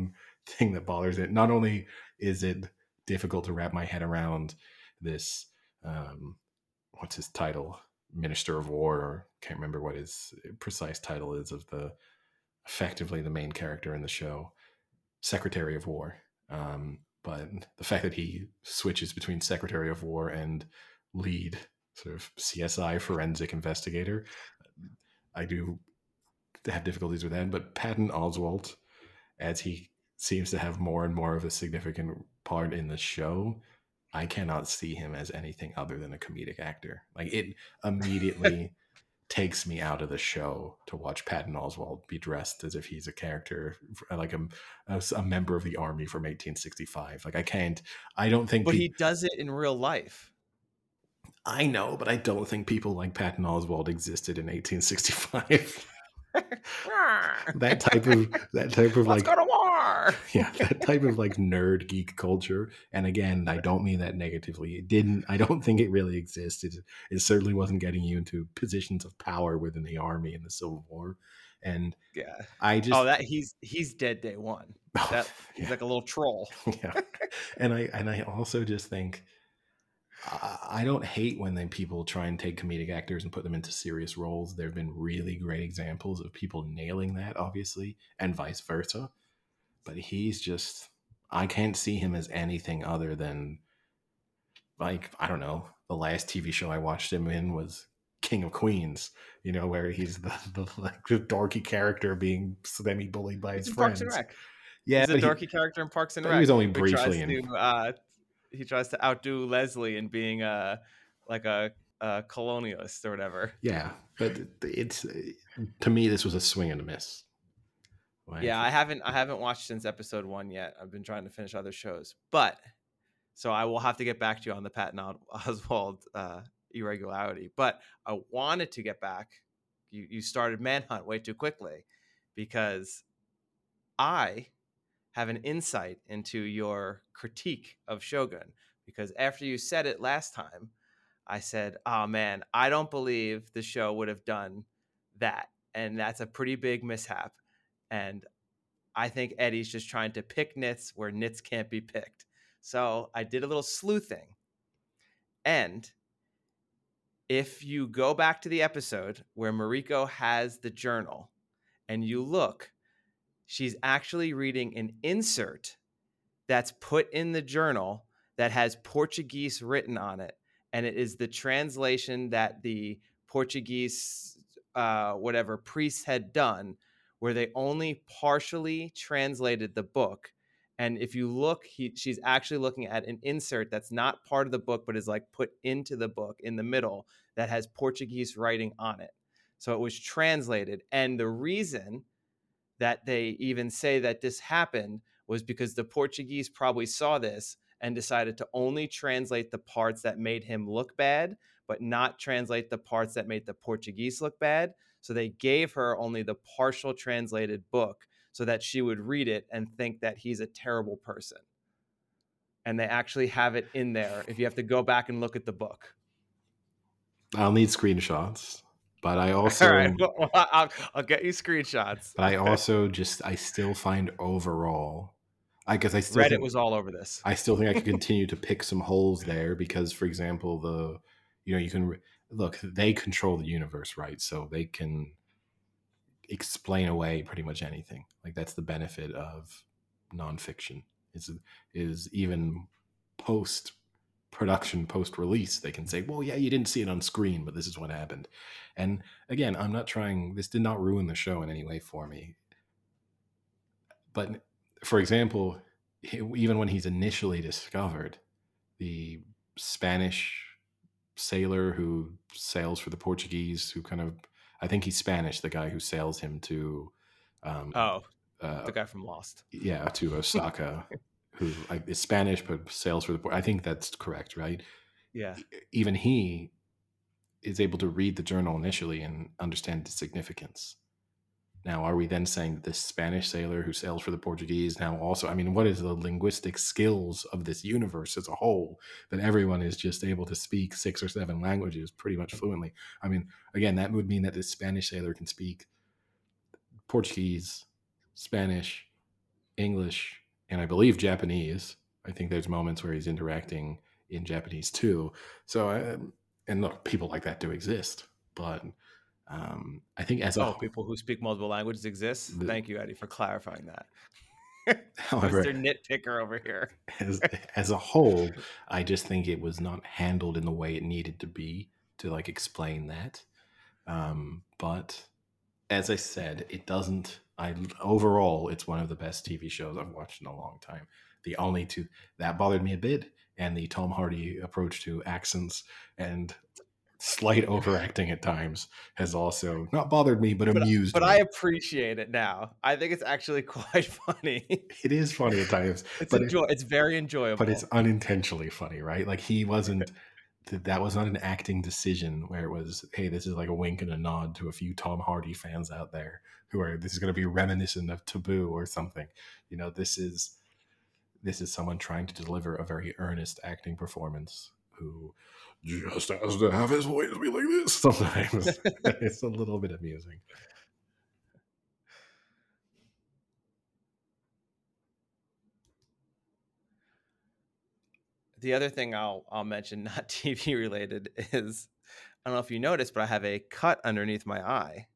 B: thing that bothers it. Not only is it difficult to wrap my head around this, what's his title, Minister of War, or can't remember what his precise title is, of the effectively the main character in the show, Secretary of War. But the fact that he switches between Secretary of War and lead sort of CSI forensic investigator, I do have difficulties with that. But Patton Oswalt, as he seems to have more and more of a significant part in the show, I cannot see him as anything other than a comedic actor. Like, it immediately takes me out of the show to watch Patton Oswalt be dressed as if he's a character, like a member of the army from 1865. Like, I don't think
A: But he does it in real life.
B: I know, but I don't think people like Patton Oswalt existed in 1865. that type of
A: Let's
B: like,
A: go to war.
B: yeah, that type of like nerd geek culture. And again, I don't mean that negatively. I don't think it really existed. It certainly wasn't getting you into positions of power within the army in the Civil War. And
A: Yeah.
B: I just,
A: that he's dead day one. That he's like a little troll.
B: yeah. And I also just think, I don't hate when people try and take comedic actors and put them into serious roles. There have been really great examples of people nailing that, obviously, and vice versa. But he's just, I can't see him as anything other than, like, I don't know, the last TV show I watched him in was King of Queens, where he's the dorky character being semi-bullied by his
A: It's in
B: friends.
A: Parks and Rec.
B: Yeah,
A: he's a dorky character in Parks and Rec.
B: He was only briefly in.
A: He tries to outdo Leslie in being like a colonialist or whatever.
B: Yeah, but it's, to me, this was a swing and a miss.
A: Like, yeah, I haven't watched since episode 1 yet. I've been trying to finish other shows, but so I will have to get back to you on the Patton Oswalt irregularity. But I wanted to get back. You started Manhunt way too quickly, because I have an insight into your critique of Shogun, because after you said it last time, I said, oh man, I don't believe the show would have done that. And that's a pretty big mishap. And I think Eddie's just trying to pick nits where nits can't be picked. So I did a little sleuthing. And if you go back to the episode where Mariko has the journal and you look, she's actually reading an insert that's put in the journal that has Portuguese written on it. And it is the translation that the Portuguese, priests had done, where they only partially translated the book. And if you look, she's actually looking at an insert that's not part of the book, but is like put into the book in the middle, that has Portuguese writing on it. So it was translated. And the reason that they even say that this happened was because the Portuguese probably saw this and decided to only translate the parts that made him look bad, but not translate the parts that made the Portuguese look bad. So they gave her only the partial translated book so that she would read it and think that he's a terrible person. And they actually have it in there if you have to go back and look at the book.
B: I'll need screenshots. But I also,
A: all right, well, I'll get you screenshots.
B: But I also I still find overall, because I still
A: Reddit
B: think,
A: was all over this.
B: I still think I could continue to pick some holes there, because, for example, you can look, they control the universe, right? So they can explain away pretty much anything. Like, that's the benefit of nonfiction. Is even post production, post release, they can say, well, yeah, you didn't see it on screen, but this is what happened. And again, I'm not trying, this did not ruin the show in any way for me. But for example, even when he's initially discovered, the Spanish sailor who sails for the Portuguese, who kind of, I think he's Spanish, the guy who sails him to
A: the guy from Lost,
B: to Osaka, who is Spanish but sails for the port. I think that's correct, right?
A: Yeah.
B: Even he is able to read the journal initially and understand the significance. Now, are we then saying that this Spanish sailor who sails for the Portuguese now also, what is the linguistic skills of this universe as a whole, that everyone is just able to speak 6 or 7 languages pretty much fluently? Again, that would mean that this Spanish sailor can speak Portuguese, Spanish, English, and I believe Japanese. I think there's moments where he's interacting in Japanese too. So, and look, people like that do exist, but I think as a
A: Oh, people who speak multiple languages exist.
B: the,
A: Thank you, Eddie, for clarifying that.
B: however,
A: Mr. Nitpicker over here.
B: as as a whole, I just think it was not handled in the way it needed to be to like explain that. But as I said, it doesn't. I overall, it's one of the best TV shows I've watched in a long time. The only two that bothered me a bit, and the Tom Hardy approach to accents and slight overacting at times has also not bothered me, but amused
A: But I
B: me.
A: appreciate it now. I think it's actually quite funny.
B: It is funny at times,
A: It's
B: but
A: it's very
B: it's
A: enjoyable.
B: unintentionally funny, right? Like he wasn't. That was not an acting decision where it was, hey, this is like a wink and a nod to a few Tom Hardy fans out there who are, this is going to be reminiscent of Taboo or something. You know, this is someone trying to deliver a very earnest acting performance who just has to have his voice be like this sometimes. It's a little bit amusing.
A: The other thing I'll mention, not TV related, is I don't know if you noticed, but I have a cut underneath my eye.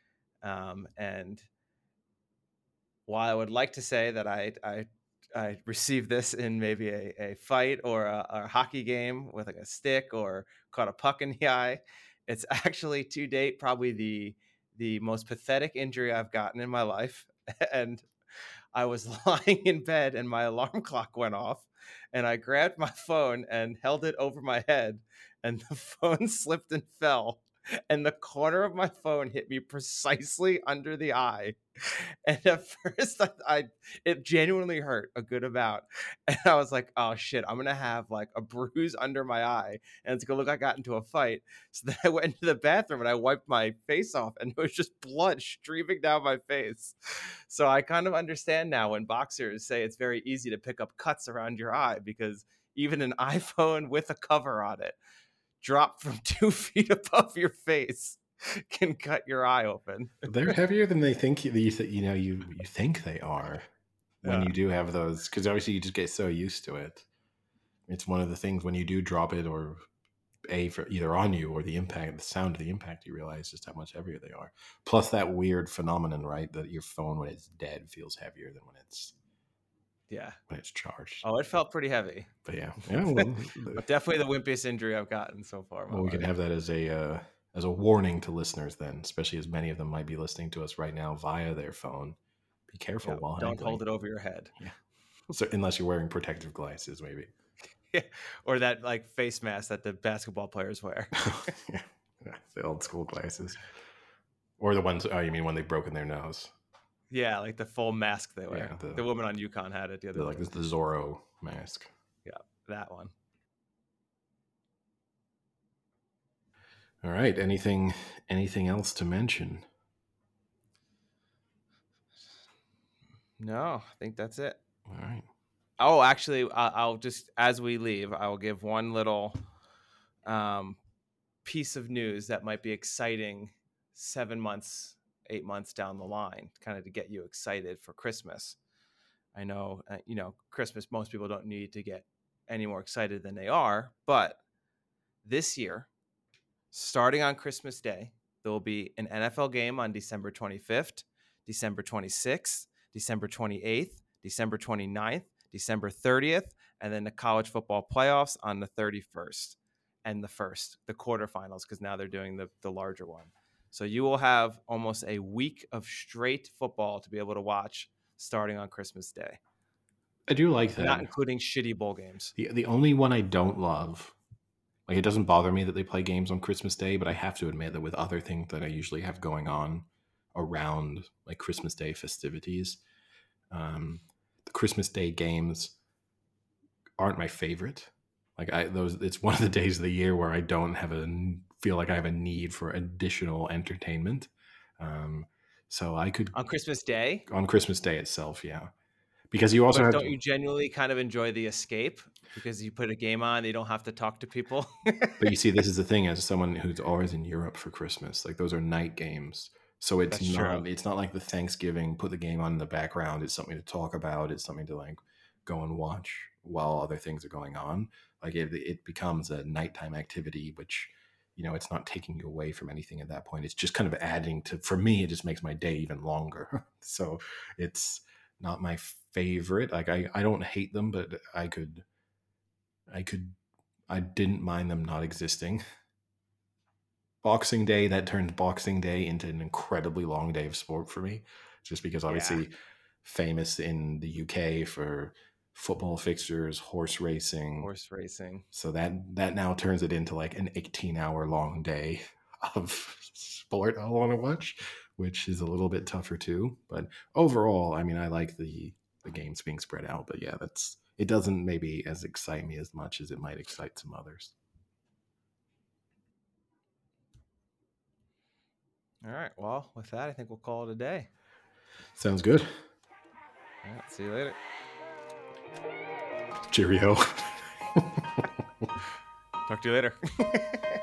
A: And while I would like to say that I received this in maybe a fight or a hockey game with like a stick or caught a puck in the eye, it's actually to date probably the most pathetic injury I've gotten in my life. And I was lying in bed and my alarm clock went off, and I grabbed my phone and held it over my head, and the phone slipped and fell, and the corner of my phone hit me precisely under the eye. And at first, it genuinely hurt a good amount, and I was like, "Oh shit, I'm gonna have like a bruise under my eye, and it's gonna look like I got into a fight." So then I went into the bathroom and I wiped my face off, and it was just blood streaming down my face. So I kind of understand now when boxers say it's very easy to pick up cuts around your eye, because even an iPhone with a cover on it, dropped from 2 feet above your face, can cut your eye open.
B: They're heavier than they think you think they are when
A: Yeah.
B: you do have those, because obviously you just get so used to it. It's one of the things when you do drop it, or for either on you or the impact, the sound of the impact, you realize just how much heavier they are. Plus that weird phenomenon, right, that your phone when it's dead feels heavier than when it's charged.
A: Oh, it felt pretty heavy.
B: But yeah, well,
A: But definitely the wimpiest injury I've gotten so far in my
B: well, we can
A: life.
B: have that as a warning to listeners then, especially as many of them might be listening to us right now via their phone. Be careful
A: Yeah,
B: while
A: don't
B: handling.
A: hold it over your head.
B: Yeah. So unless you're wearing protective glasses, maybe.
A: Yeah. Or that like face mask that the basketball players wear.
B: Yeah, the old school glasses, or the ones. Oh, you mean when they've broken their nose?
A: Yeah, like the full mask they wear.
B: Yeah,
A: the woman on UConn had it the other
B: like
A: day.
B: the Zorro mask.
A: Yeah, that one.
B: All right. Anything else to mention?
A: No, I think that's it.
B: All right.
A: Oh, actually, I'll just, as we leave, I will give one little piece of news that might be exciting 7 months, 8 months down the line, kind of to get you excited for Christmas. I know, Christmas, most people don't need to get any more excited than they are, but this year, starting on Christmas Day, there will be an NFL game on December 25th, December 26th, December 28th, December 29th, December 30th, and then the college football playoffs on the 31st and the quarterfinals, because now they're doing the larger one. So you will have almost a week of straight football to be able to watch starting on Christmas Day.
B: I do like that.
A: Not including shitty bowl games.
B: The only one I don't love, like, it doesn't bother me that they play games on Christmas Day, but I have to admit that with other things that I usually have going on around like Christmas Day festivities, the Christmas Day games aren't my favorite. Like it's one of the days of the year where I don't feel like I have a need for additional entertainment. So I could
A: On Christmas Day?
B: On Christmas Day itself, yeah. Because you also
A: But
B: have
A: don't you genuinely kind of enjoy the escape because you put a game on, you don't have to talk to people?
B: But you see, this is the thing, as someone who's always in Europe for Christmas, like those are night games. So
A: That's true.
B: it's not like the Thanksgiving, put the game on in the background. It's something to talk about. It's something to like go and watch while other things are going on. Like it becomes a nighttime activity, which, it's not taking you away from anything at that point. It's just kind of adding to, for me, it just makes my day even longer. So it's not my favorite. Like I don't hate them, but I didn't mind them not existing. Boxing Day, that turned Boxing Day into an incredibly long day of sport for me, just because
A: Yeah.
B: obviously famous in the UK for football fixtures, horse racing.
A: Horse racing.
B: So that now turns it into like an 18-hour long day of sport I want to watch, which is a little bit tougher too. But overall, I mean, I like the games being spread out. But yeah, it doesn't maybe as excite me as much as it might excite some others.
A: All right. Well, with that, I think we'll call it a day.
B: Sounds good.
A: All right. See you later.
B: Cheerio.
A: Talk to you later.